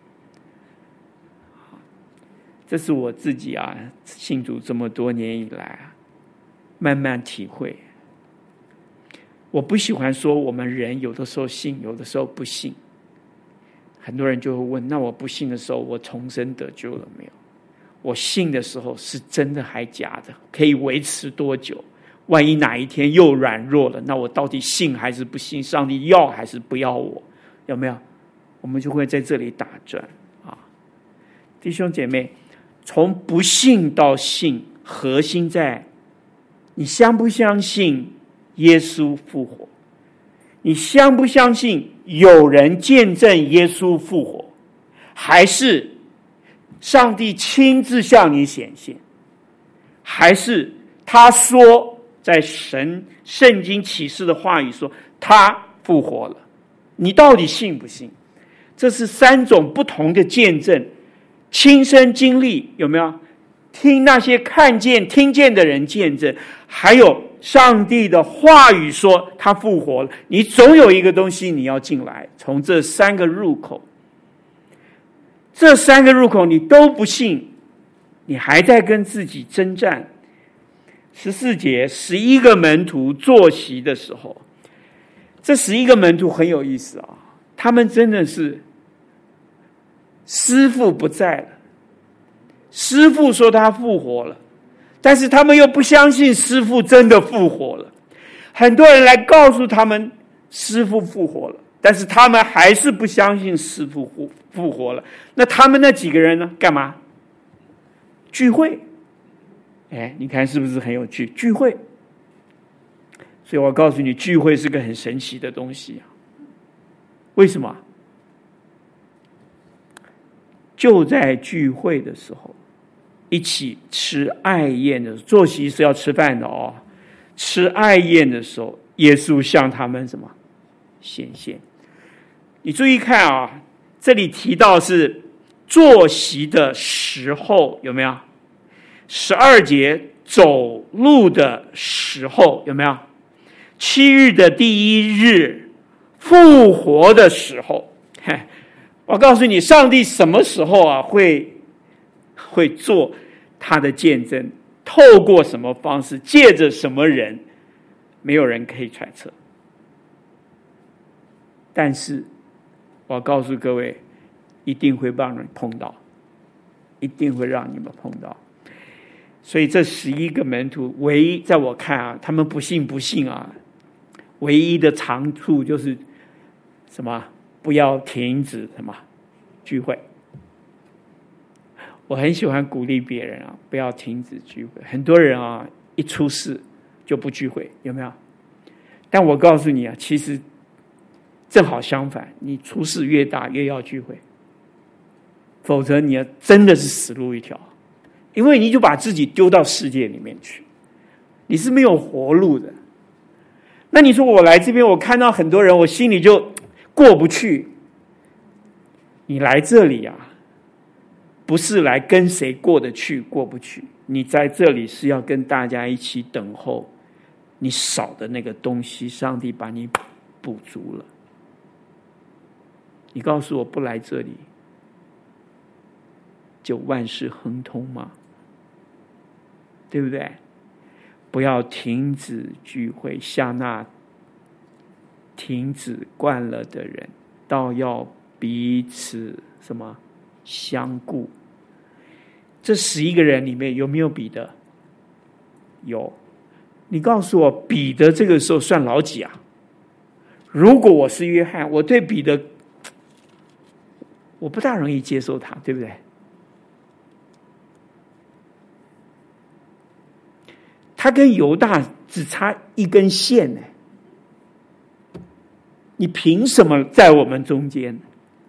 这是我自己啊信主这么多年以来啊慢慢体会。我不喜欢说我们人有的时候信，有的时候不信。很多人就会问，那我不信的时候，我重生得救了没有？我信的时候是真的还假的？可以维持多久？万一哪一天又软弱了，那我到底信还是不信？上帝要还是不要我？有没有？我们就会在这里打转啊，弟兄姐妹，从不信到信，核心在你相不相信耶稣复活？你相不相信有人见证耶稣复活？还是上帝亲自向你显现？还是他说在神圣经启示的话语说他复活了？你到底信不信？这是三种不同的见证，亲身经历，有没有？听那些看见听见的人见证，还有上帝的话语说他复活了。你总有一个东西你要进来，从这三个入口，这三个入口你都不信，你还在跟自己征战。十四节，十一个门徒坐席的时候，这十一个门徒很有意思啊，他们真的是师父不在了，师父说他复活了，但是他们又不相信师父真的复活了。很多人来告诉他们师父复活了，但是他们还是不相信师父复活了。那他们那几个人呢？干嘛？聚会。哎，你看是不是很有趣？聚会。所以我告诉你，聚会是个很神奇的东西啊。为什么？就在聚会的时候，一起吃爱宴的时候，坐席是要吃饭的哦。吃爱宴的时候，耶稣向他们什么显现？你注意看啊，这里提到是坐席的时候，有没有？十二节走路的时候，有没有？七日的第一日复活的时候。我告诉你，上帝什么时候啊会会做他的见证？透过什么方式？借着什么人？没有人可以揣测。但是我告诉各位，一定会让人碰到，一定会让你们碰到。所以这十一个门徒，唯一在我看啊，他们不信不信啊，唯一的长处就是什么？不要停止什么聚会。我很喜欢鼓励别人啊，不要停止聚会。很多人啊，一出事就不聚会，有没有？但我告诉你啊，其实正好相反，你出事越大越要聚会，否则你真的是死路一条。因为你就把自己丢到世界里面去，你是没有活路的。那你说我来这边，我看到很多人，我心里就过不去。你来这里啊，不是来跟谁过得去过不去，你在这里是要跟大家一起等候你少的那个东西，上帝把你补足了。你告诉我不来这里就万事亨通吗？对不对？不要停止聚会，像那停止惯了的人，倒要彼此什么相顾。这十一个人里面有没有彼得？有。你告诉我，彼得这个时候算老几啊？ 如果我是约翰，我对彼得，我不大容易接受他，对不对？他跟犹大只差一根线呢，你凭什么在我们中间？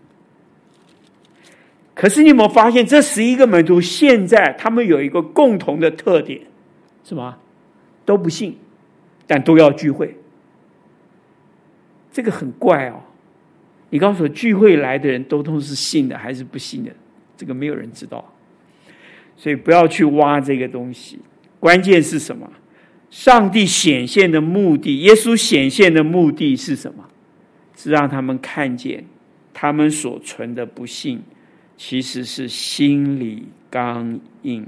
可是你有没有发现，这十一个门徒现在他们有一个共同的特点，是吗？都不信，但都要聚会。这个很怪哦。你告诉我，聚会来的人都都是信的还是不信的？这个没有人知道。所以不要去挖这个东西。关键是什么？上帝显现的目的，耶稣显现的目的是什么？是让他们看见他们所存的不信其实是心里刚硬。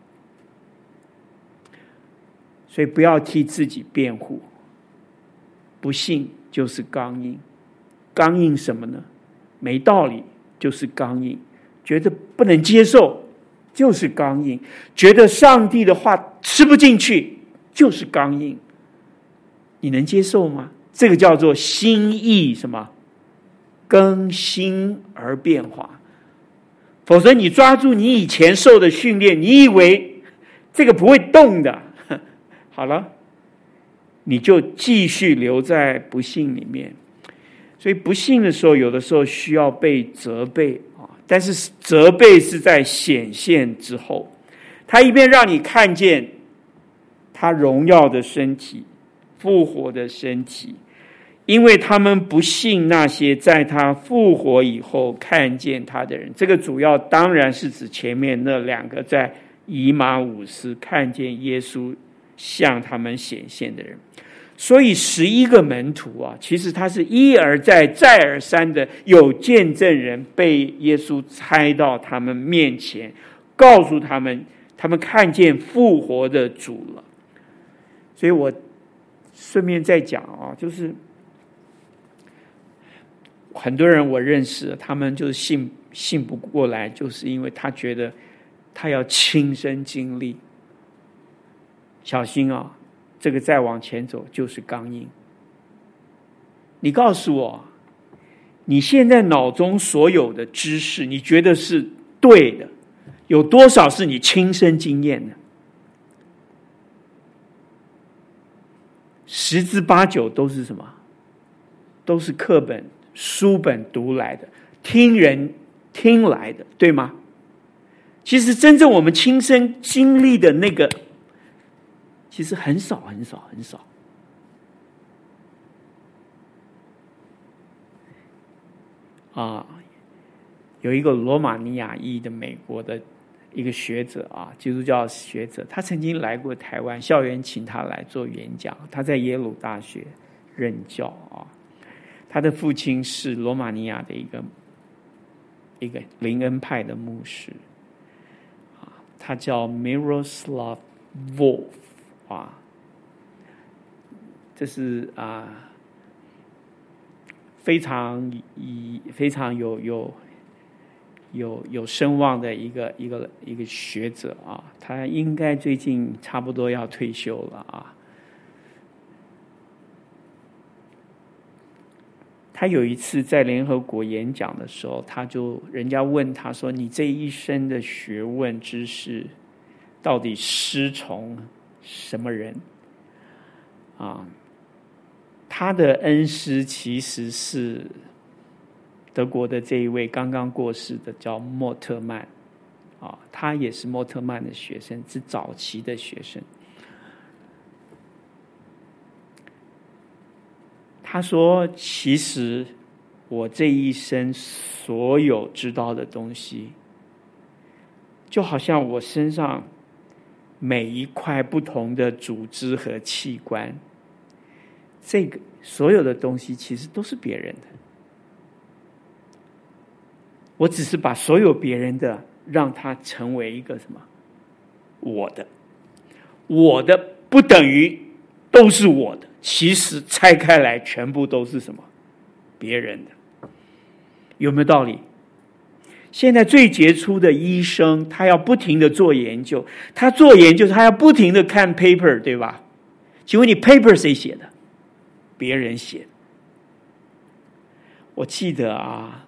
所以不要替自己辩护，不信就是刚硬。刚硬什么呢？没道理就是刚硬，觉得不能接受就是刚硬，觉得上帝的话吃不进去就是刚硬。你能接受吗？这个叫做心意什么？更新而变化。否则你抓住你以前受的训练，你以为这个不会动的，好了，你就继续留在不幸里面。所以不幸的时候，有的时候需要被责备啊，但是责备是在显现之后，他一边让你看见他荣耀的身体，复活的身体，因为他们不信那些在他复活以后看见他的人。这个主要当然是指前面那两个在以马忤斯看见耶稣向他们显现的人。所以十一个门徒啊，其实他是一而再再而三的有见证人被耶稣差到他们面前，告诉他们他们看见复活的主了。所以我顺便再讲啊，就是很多人我认识，他们就是信信不过来，就是因为他觉得他要亲身经历。小心啊，这个再往前走就是刚硬。你告诉我，你现在脑中所有的知识，你觉得是对的，有多少是你亲身经验的？十之八九都是什么？都是课本书本读来的，听人听来的，对吗？其实真正我们亲身经历的那个，其实很少很少很少。啊，有一个罗马尼亚裔的美国的一个学者啊，基督教学者，他曾经来过台湾，校园请他来做演讲。他在耶鲁大学任教啊。他的父亲是罗马尼亚的一个一个灵恩派的牧师啊，他叫 Miroslav Volf 啊，这是啊非常以非常有有有有声望的一个一个一个学者啊，他应该最近差不多要退休了啊。他有一次在联合国演讲的时候，他就人家问他说：“你这一生的学问知识，到底师从什么人？”啊，他的恩师其实是德国的这一位刚刚过世的叫莫特曼，啊，他也是莫特曼的学生，是早期的学生。他说：“其实我这一生所有知道的东西，就好像我身上每一块不同的组织和器官，这个所有的东西其实都是别人的。我只是把所有别人的让它成为一个什么我的，我的不等于都是我的。”其实拆开来全部都是什么？别人的。有没有道理？现在最杰出的医生，他要不停的做研究，他做研究他要不停的看 paper， 对吧？请问你 paper 谁写的？别人写的。 我记得啊，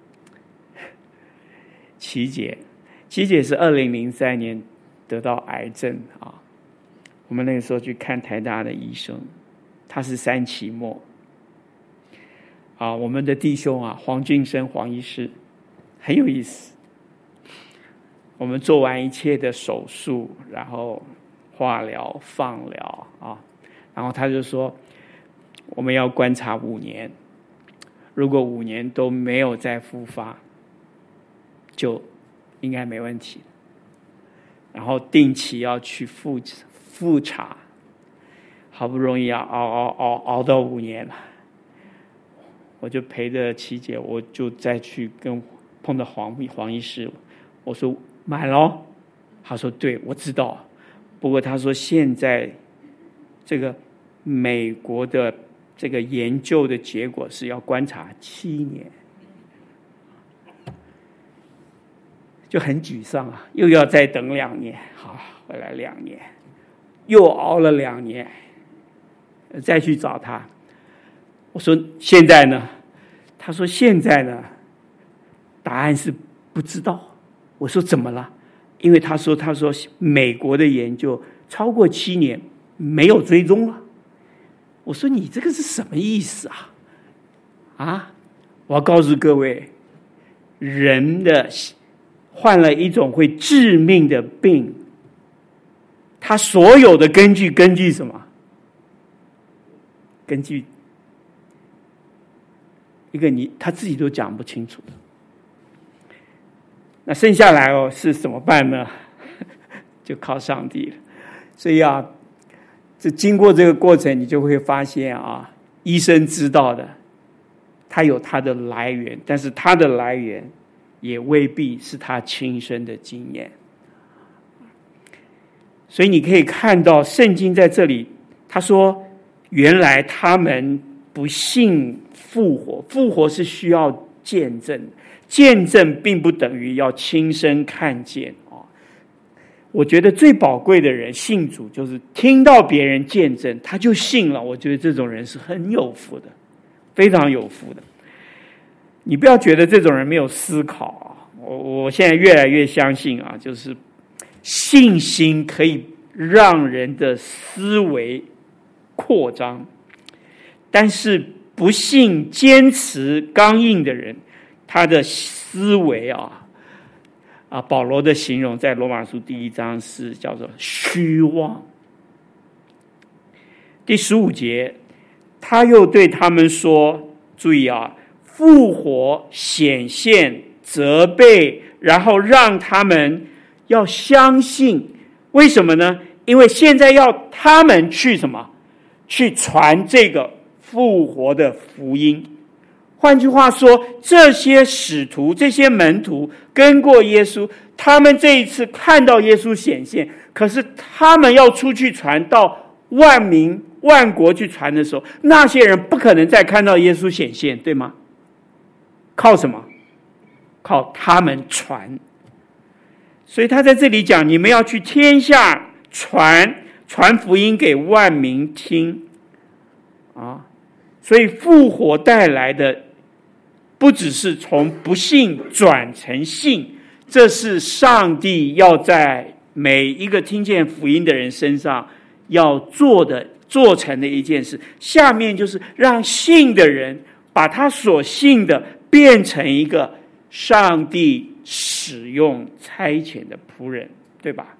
琪姐，琪姐是二零零三年得到癌症啊，我们那个时候去看台大的医生，她是三期末。啊，我们的弟兄啊，黄俊生黄医师很有意思。我们做完一切的手术，然后化疗、放疗啊，然后他就说，我们要观察五年，如果五年都没有再复发，就应该没问题。然后定期要去复复查，好不容易要熬熬熬熬到五年了。我就陪着琪姐，我就再去跟碰到黄黄医师，我说买了，他说对，我知道，不过他说现在这个美国的这个研究的结果是要观察七年，就很沮丧啊，又要再等两年，好，回来两年，又熬了两年，再去找他。我说现在呢？他说现在呢？答案是不知道。我说怎么了？因为他说他说美国的研究超过七年没有追踪了。我说你这个是什么意思啊？啊！我要告诉各位，人的患了一种会致命的病，他所有的根据根据什么？根据一个你他自己都讲不清楚的。那剩下来哦是怎么办呢？就靠上帝了。所以啊，这经过这个过程，你就会发现啊，医生知道的，他有他的来源，但是他的来源也未必是他亲身的经验。所以你可以看到圣经在这里，他说原来他们不信复活，复活是需要见证的，见证并不等于要亲身看见啊。我觉得最宝贵的人信主，就是听到别人见证他就信了。我觉得这种人是很有福的，非常有福的。你不要觉得这种人没有思考啊！我我现在越来越相信啊，就是信心可以让人的思维扩张，但是不信、坚持、刚硬的人，他的思维啊啊，保罗的形容在罗马书第一章是叫做虚妄。第十五节，他又对他们说：“注意啊，复活显现、责备，然后让他们要相信。为什么呢？因为现在要他们去什么？去传这个复活的福音。换句话说，这些使徒、这些门徒跟过耶稣，他们这一次看到耶稣显现，可是他们要出去传，到万民万国去传的时候，那些人不可能再看到耶稣显现，对吗？靠什么？靠他们传。所以他在这里讲，你们要去天下传传福音给万民听啊！所以复活带来的不只是从不信转成信，这是上帝要在每一个听见福音的人身上要做的做成的一件事。下面就是让信的人把他所信的变成一个上帝使用差遣的仆人，对吧？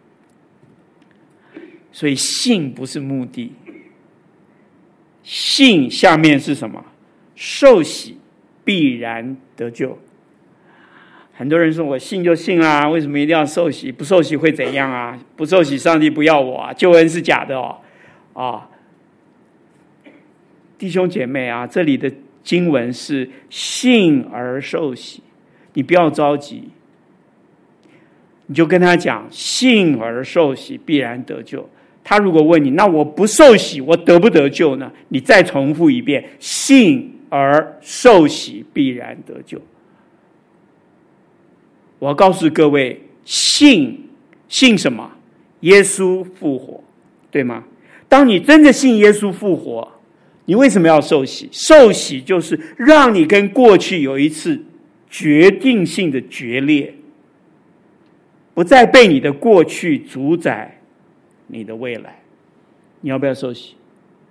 所以信不是目的，信下面是什么？受洗必然得救。很多人说我信就信啦，为什么一定要受洗？不受洗会怎样啊？不受洗上帝不要我啊？救恩是假的哦。啊，弟兄姐妹啊，这里的经文是信而受洗，你不要着急，你就跟他讲信而受洗必然得救。他如果问你，那我不受洗我得不得救呢？你再重复一遍，信而受洗必然得救。我要告诉各位，信信什么？耶稣复活，对吗？当你真的信耶稣复活， 你为什么要受洗？受洗就是让你跟过去有一次决定性的决裂，不再被你的过去主宰你的未来。你要不要受洗？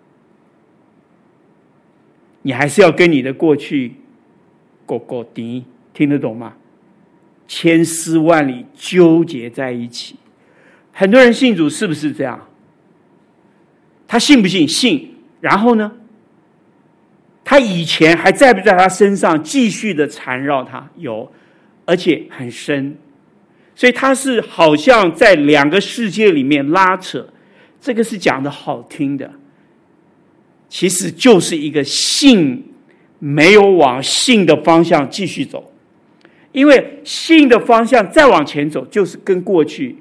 你还是要跟你的过去勾勾滴，听得懂吗？千丝万缕纠结在一起。很多人信主是不是这样？他信不信？信。然后呢？他以前还在不在他身上继续的缠绕他？有，而且很深。所以他是好像在两个世界里面拉扯。这个是讲的好听的，其实就是一个信没有往信的方向继续走。因为信的方向再往前走，就是跟过去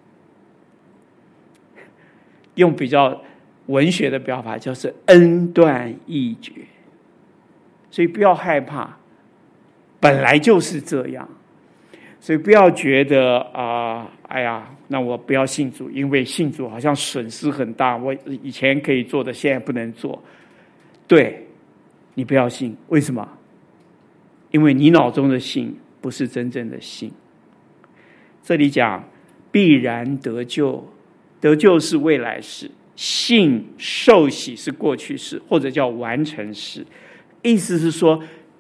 用比较文学的表法，就是恩断义绝。所以不要害怕，本来就是这样。所以不要觉得啊、呃，哎呀，那我不要信主，因为信主好像损失很大，我以前可以做的，现在不能做。对，你不要信，为什么？因为你脑中的信不是真正的信。这里讲必然得救，得救是未来式，信受洗是过去式，或者叫完成式。意思是说，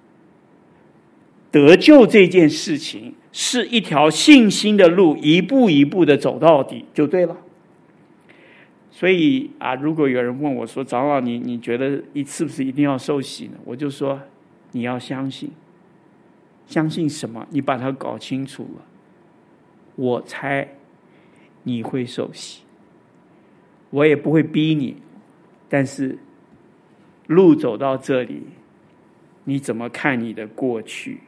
得救这件事情是一条信心的路，一步一步的走到底就对了。所以啊，如果有人问我说：“长老，你你觉得一是不是一定要受洗呢？”我就说：你要相信，相信什么？你把它搞清楚了，我猜你会受洗。我也不会逼你，但是路走到这里，你怎么看你的过去？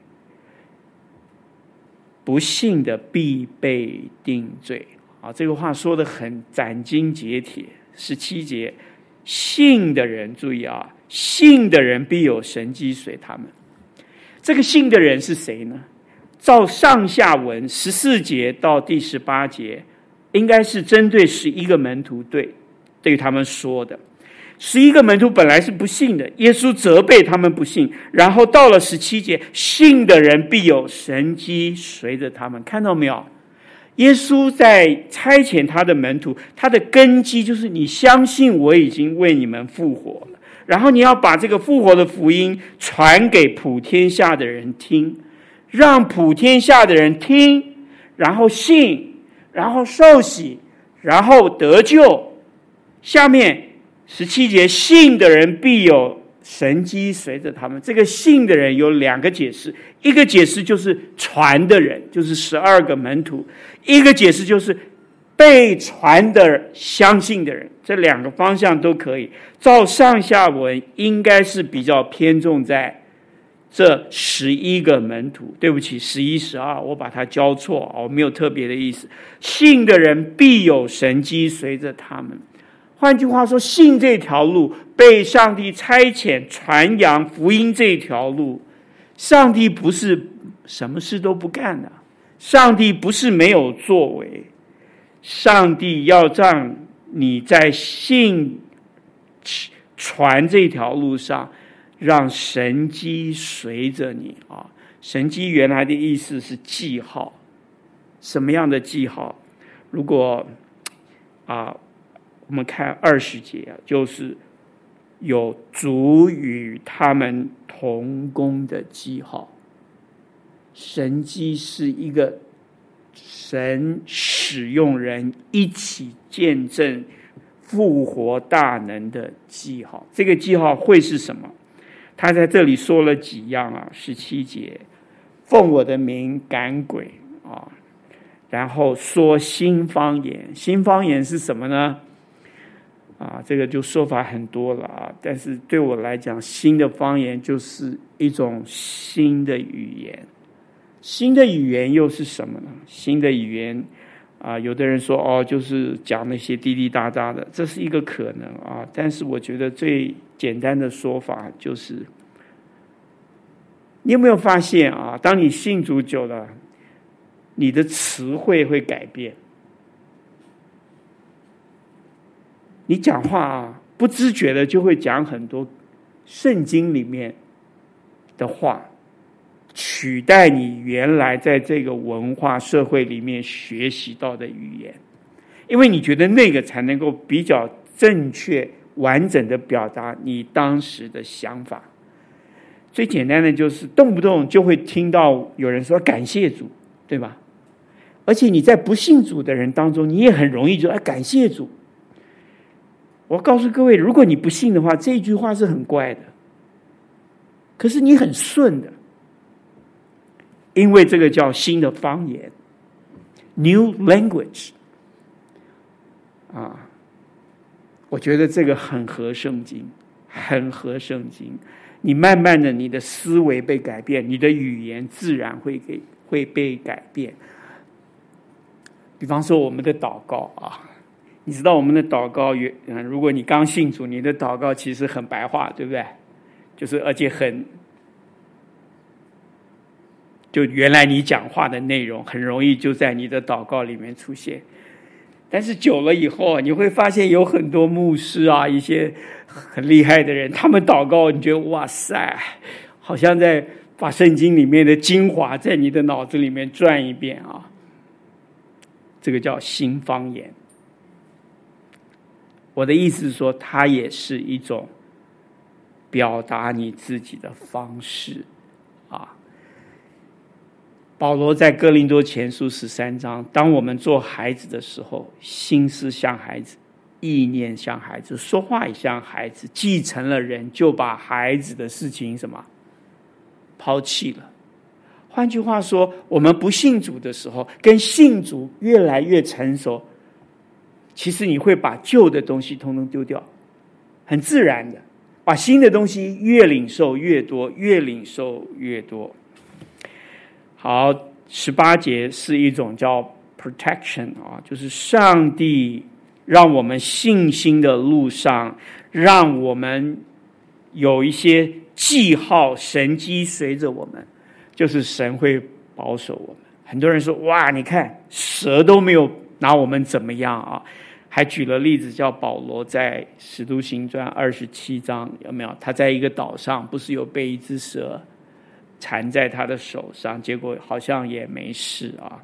不信的必被定罪。啊，这个话说得很斩钉截铁。十七节，信的人，注意啊，信的人必有神迹随他们。这个信的人是谁呢？照上下文十四节到第十八节，应该是针对十一个门徒对对他们说的。十一个门徒本来是不信的，耶稣责备他们不信，然后到了十七节，信的人必有神迹随着他们。看到没有？耶稣在差遣他的门徒，他的根基就是你相信我已经为你们复活了，然后你要把这个复活的福音传给普天下的人听，让普天下的人听，然后信，然后受洗，然后得救。下面十七节，信的人必有神迹随着他们。这个信的人有两个解释，一个解释就是传的人，就是十二个门徒；一个解释就是被传的相信的人。这两个方向都可以。照上下文应该是比较偏重在这十一个门徒，对不起，十一、十二，我把它交错，我没有特别的意思。信的人必有神迹随着他们。换句话说，信这条路，被上帝差遣传扬福音这条路，上帝不是什么事都不干的，上帝不是没有作为，上帝要让你在信传这条路上，让神迹随着你啊！神迹原来的意思是记号，什么样的记号？如果啊。我们看二十节啊，就是有主与他们同工的记号。神迹是一个神使用人一起见证复活大能的记号。这个记号会是什么？他在这里说了几样啊，十七节，奉我的名赶鬼啊，然后说新方言。新方言是什么呢？啊，这个就说法很多了啊，但是对我来讲，新的方言就是一种新的语言。新的语言又是什么呢？新的语言啊，有的人说哦，就是讲那些滴滴答答的，这是一个可能啊。但是我觉得最简单的说法就是，你有没有发现啊？当你信主久了，你的词汇会改变。你讲话啊，不自觉的就会讲很多圣经里面的话，取代你原来在这个文化社会里面学习到的语言，因为你觉得那个才能够比较正确完整的表达你当时的想法。最简单的就是动不动就会听到有人说感谢主，对吧？而且你在不信主的人当中，你也很容易就哎感谢主。我告诉各位，如果你不信的话，这句话是很怪的，可是你很顺的，因为这个叫新的方言 ，new language 啊，我觉得这个很合圣经，很合圣经。你慢慢的，你的思维被改变，你的语言自然会给会被改变。比方说我们的祷告啊，你知道我们的祷告，如果你刚信主，你的祷告其实很白话，对不对？就是而且很，就原来你讲话的内容很容易就在你的祷告里面出现。但是久了以后，你会发现有很多牧师啊，一些很厉害的人，他们祷告，你觉得哇塞，好像在把圣经里面的精华在你的脑子里面转一遍啊。这个叫新方言。我的意思是说，它也是一种表达你自己的方式啊。保罗在哥林多前书十三章，当我们做孩子的时候，心思像孩子，意念像孩子，说话也像孩子，继承了人，就把孩子的事情什么抛弃了。换句话说，我们不信主的时候，跟信主越来越成熟，其实你会把旧的东西通通丢掉，很自然的，把新的东西越领受越多，越领受越多。好，十八节是一种叫 protection 啊，就是上帝让我们信心的路上，让我们有一些记号神迹随着我们，就是神会保守我们。很多人说哇，你看蛇都没有拿我们怎么样啊，还举了例子叫保罗在使徒行传二十七章，有没有？他在一个岛上，不是有被一只蛇缠在他的手上，结果好像也没事啊。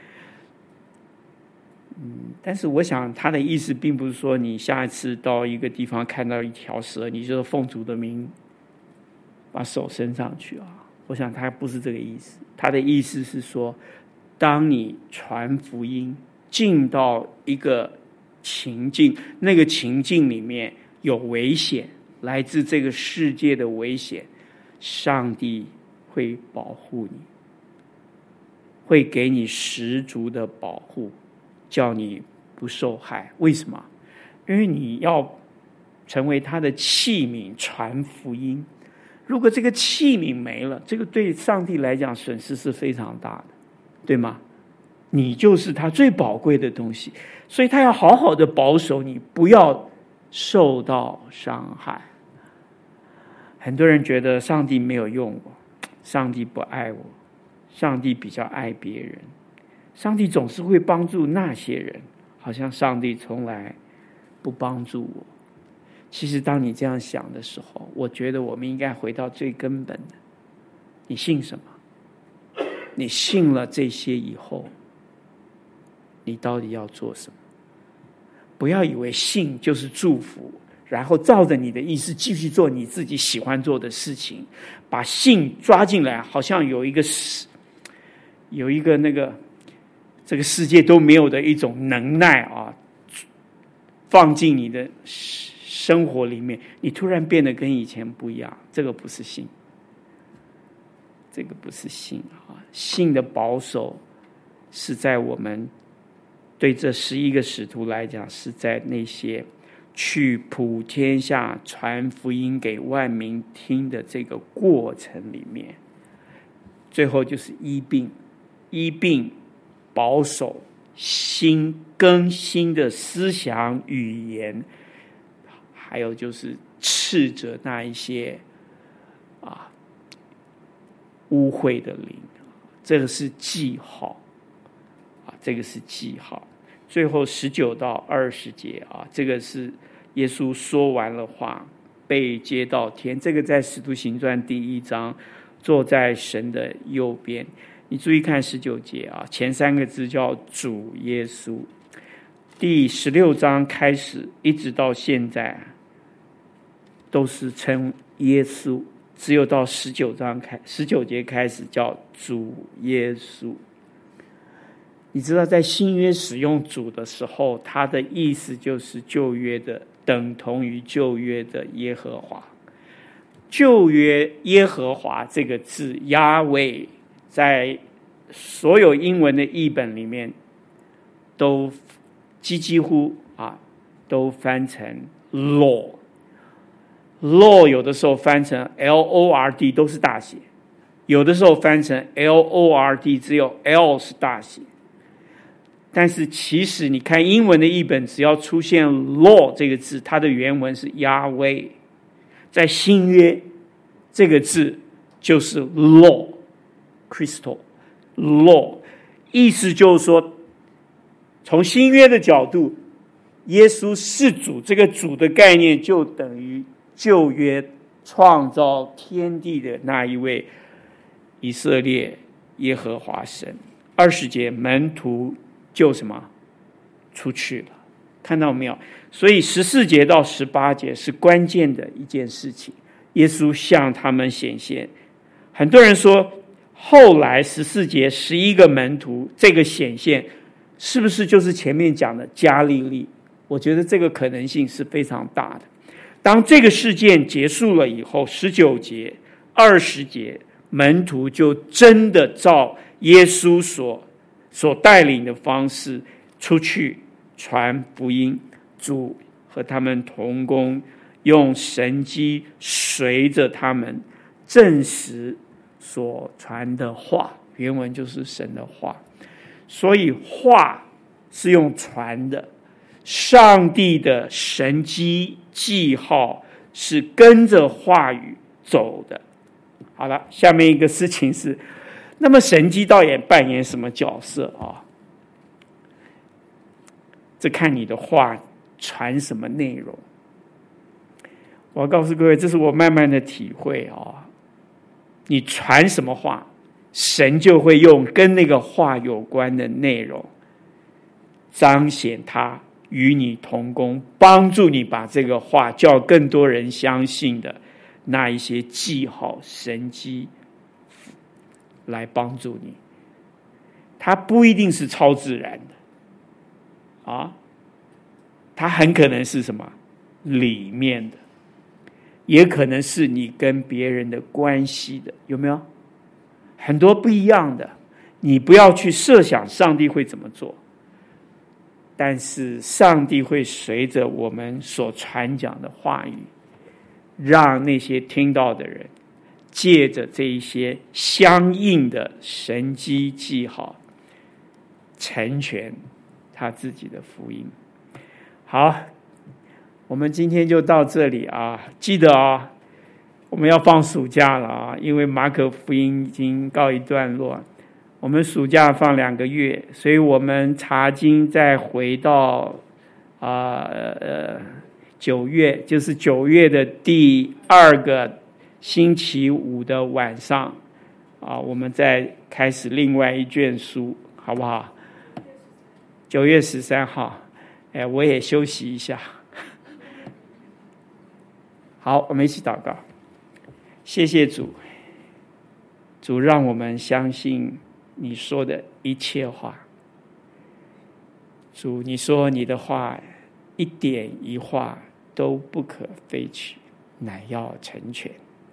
嗯，但是我想他的意思并不是说你下一次到一个地方看到一条蛇，你就奉主的名把手伸上去啊。我想他不是这个意思，他的意思是说，当你传福音进到一个情境，那个情境里面有危险，来自这个世界的危险，上帝会保护你，会给你十足的保护，叫你不受害。为什么？因为你要成为他的器皿，传福音。如果这个器皿没了，这个对上帝来讲损失是非常大的，对吗？你就是他最宝贵的东西，所以他要好好的保守你，不要受到伤害。很多人觉得上帝没有用我，上帝不爱我，上帝比较爱别人，上帝总是会帮助那些人，好像上帝从来不帮助我。其实当你这样想的时候，我觉得我们应该回到最根本的，你信什么？你信了这些以后，你到底要做什么？不要以为信就是祝福，然后照着你的意思继续做你自己喜欢做的事情，把信抓进来，好像有一个有一个那个这个世界都没有的一种能耐啊，放进你的生活里面，你突然变得跟以前不一样，这个不是信，这个不是信啊！信的保守是在我们对这十一个使徒来讲，是在那些去普天下传福音给万民听的这个过程里面，最后就是医病，医病保守新更新的思想语言，还有就是斥责那一些啊污秽的灵，这个是记号啊，这个是记号。最后十九到二十节啊，这个是耶稣说完了话， 被接到天。这个在使徒行传第一章，坐在神的右边。你注意看十九节啊，前三个字叫主耶稣。第十六章开始一直到现在都是称耶稣，只有到十九章开十九节开始叫主耶稣。你知道在新约使用主的时候，它的意思就是旧约的，等同于旧约的耶和华。旧约耶和华这个字亚威，在所有英文的译本里面都几几乎啊都翻成 Lord。 Lord 有的时候翻成 L O R D 都是大写，有的时候翻成 L O R D 只有 L 是大写。但是其实你看英文的译本，只要出现 Lord 这个字，它的原文是亚威。在新约这个字就是 Lord Crystal Lord， 意思就是说从新约的角度，耶稣是主，这个主的概念就等于旧约创造天地的那一位以色列耶和华神。二十节门徒就什么出去了，看到没有？所以十四节到十八节是关键的一件事情，耶稣向他们显现。很多人说后来十四节十一个门徒这个显现是不是就是前面讲的加利利？我觉得这个可能性是非常大的。当这个事件结束了以后，十九节二十节门徒就真的照耶稣所所带领的方式出去传福音。主和他们同工，用神迹随着他们证实所传的话，原文就是神的话。所以话是用传的，上帝的神迹记号是跟着话语走的。好了，下面一个事情是，那么神迹到底扮演什么角色啊？这看你的话传什么内容。我要告诉各位，这是我慢慢的体会啊。你传什么话，神就会用跟那个话有关的内容彰显他与你同工，帮助你把这个话叫更多人相信的那一些记号神迹来帮助你。它不一定是超自然的啊，它很可能是什么里面的，也可能是你跟别人的关系的，有没有很多不一样的？你不要去设想上帝会怎么做，但是上帝会随着我们所传讲的话语，让那些听到的人借着这一些相应的神迹记号成全他自己的福音。好，我们今天就到这里啊！记得啊，我们要放暑假了啊，因为马可福音已经告一段落，我们暑假放两个月，所以我们查经再回到啊呃九月，就是九月的第二个星期五的晚上啊，我们再开始另外一卷书，好不好？九月十三号，哎，我也休息一下。好，我们一起祷告。谢谢主，主让我们相信你说的一切话。主，你说你的话一点一画都不可废去，乃要成全。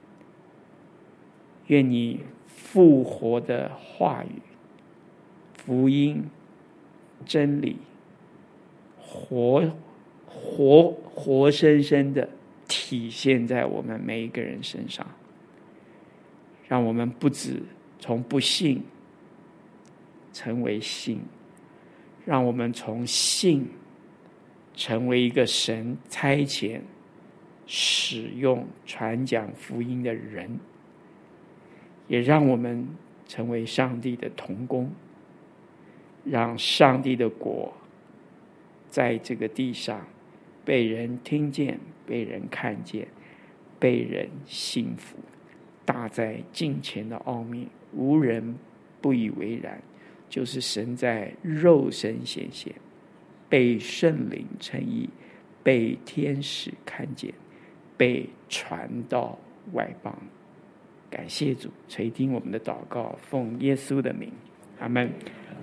愿你复活的话语、福音、真理，活活活生生的体现在我们每一个人身上，让我们不止从不信成为信，让我们从信成为一个神差遣使用传讲福音的人，也让我们成为上帝的同工，让上帝的国在这个地上被人听见，被人看见， 被人信服。大在近前的奥秘，无人不以为然，就是神在肉身显现，被圣灵称义，被天使看见，被传到外邦。感谢主垂听我们的祷告，奉耶稣的名，阿们。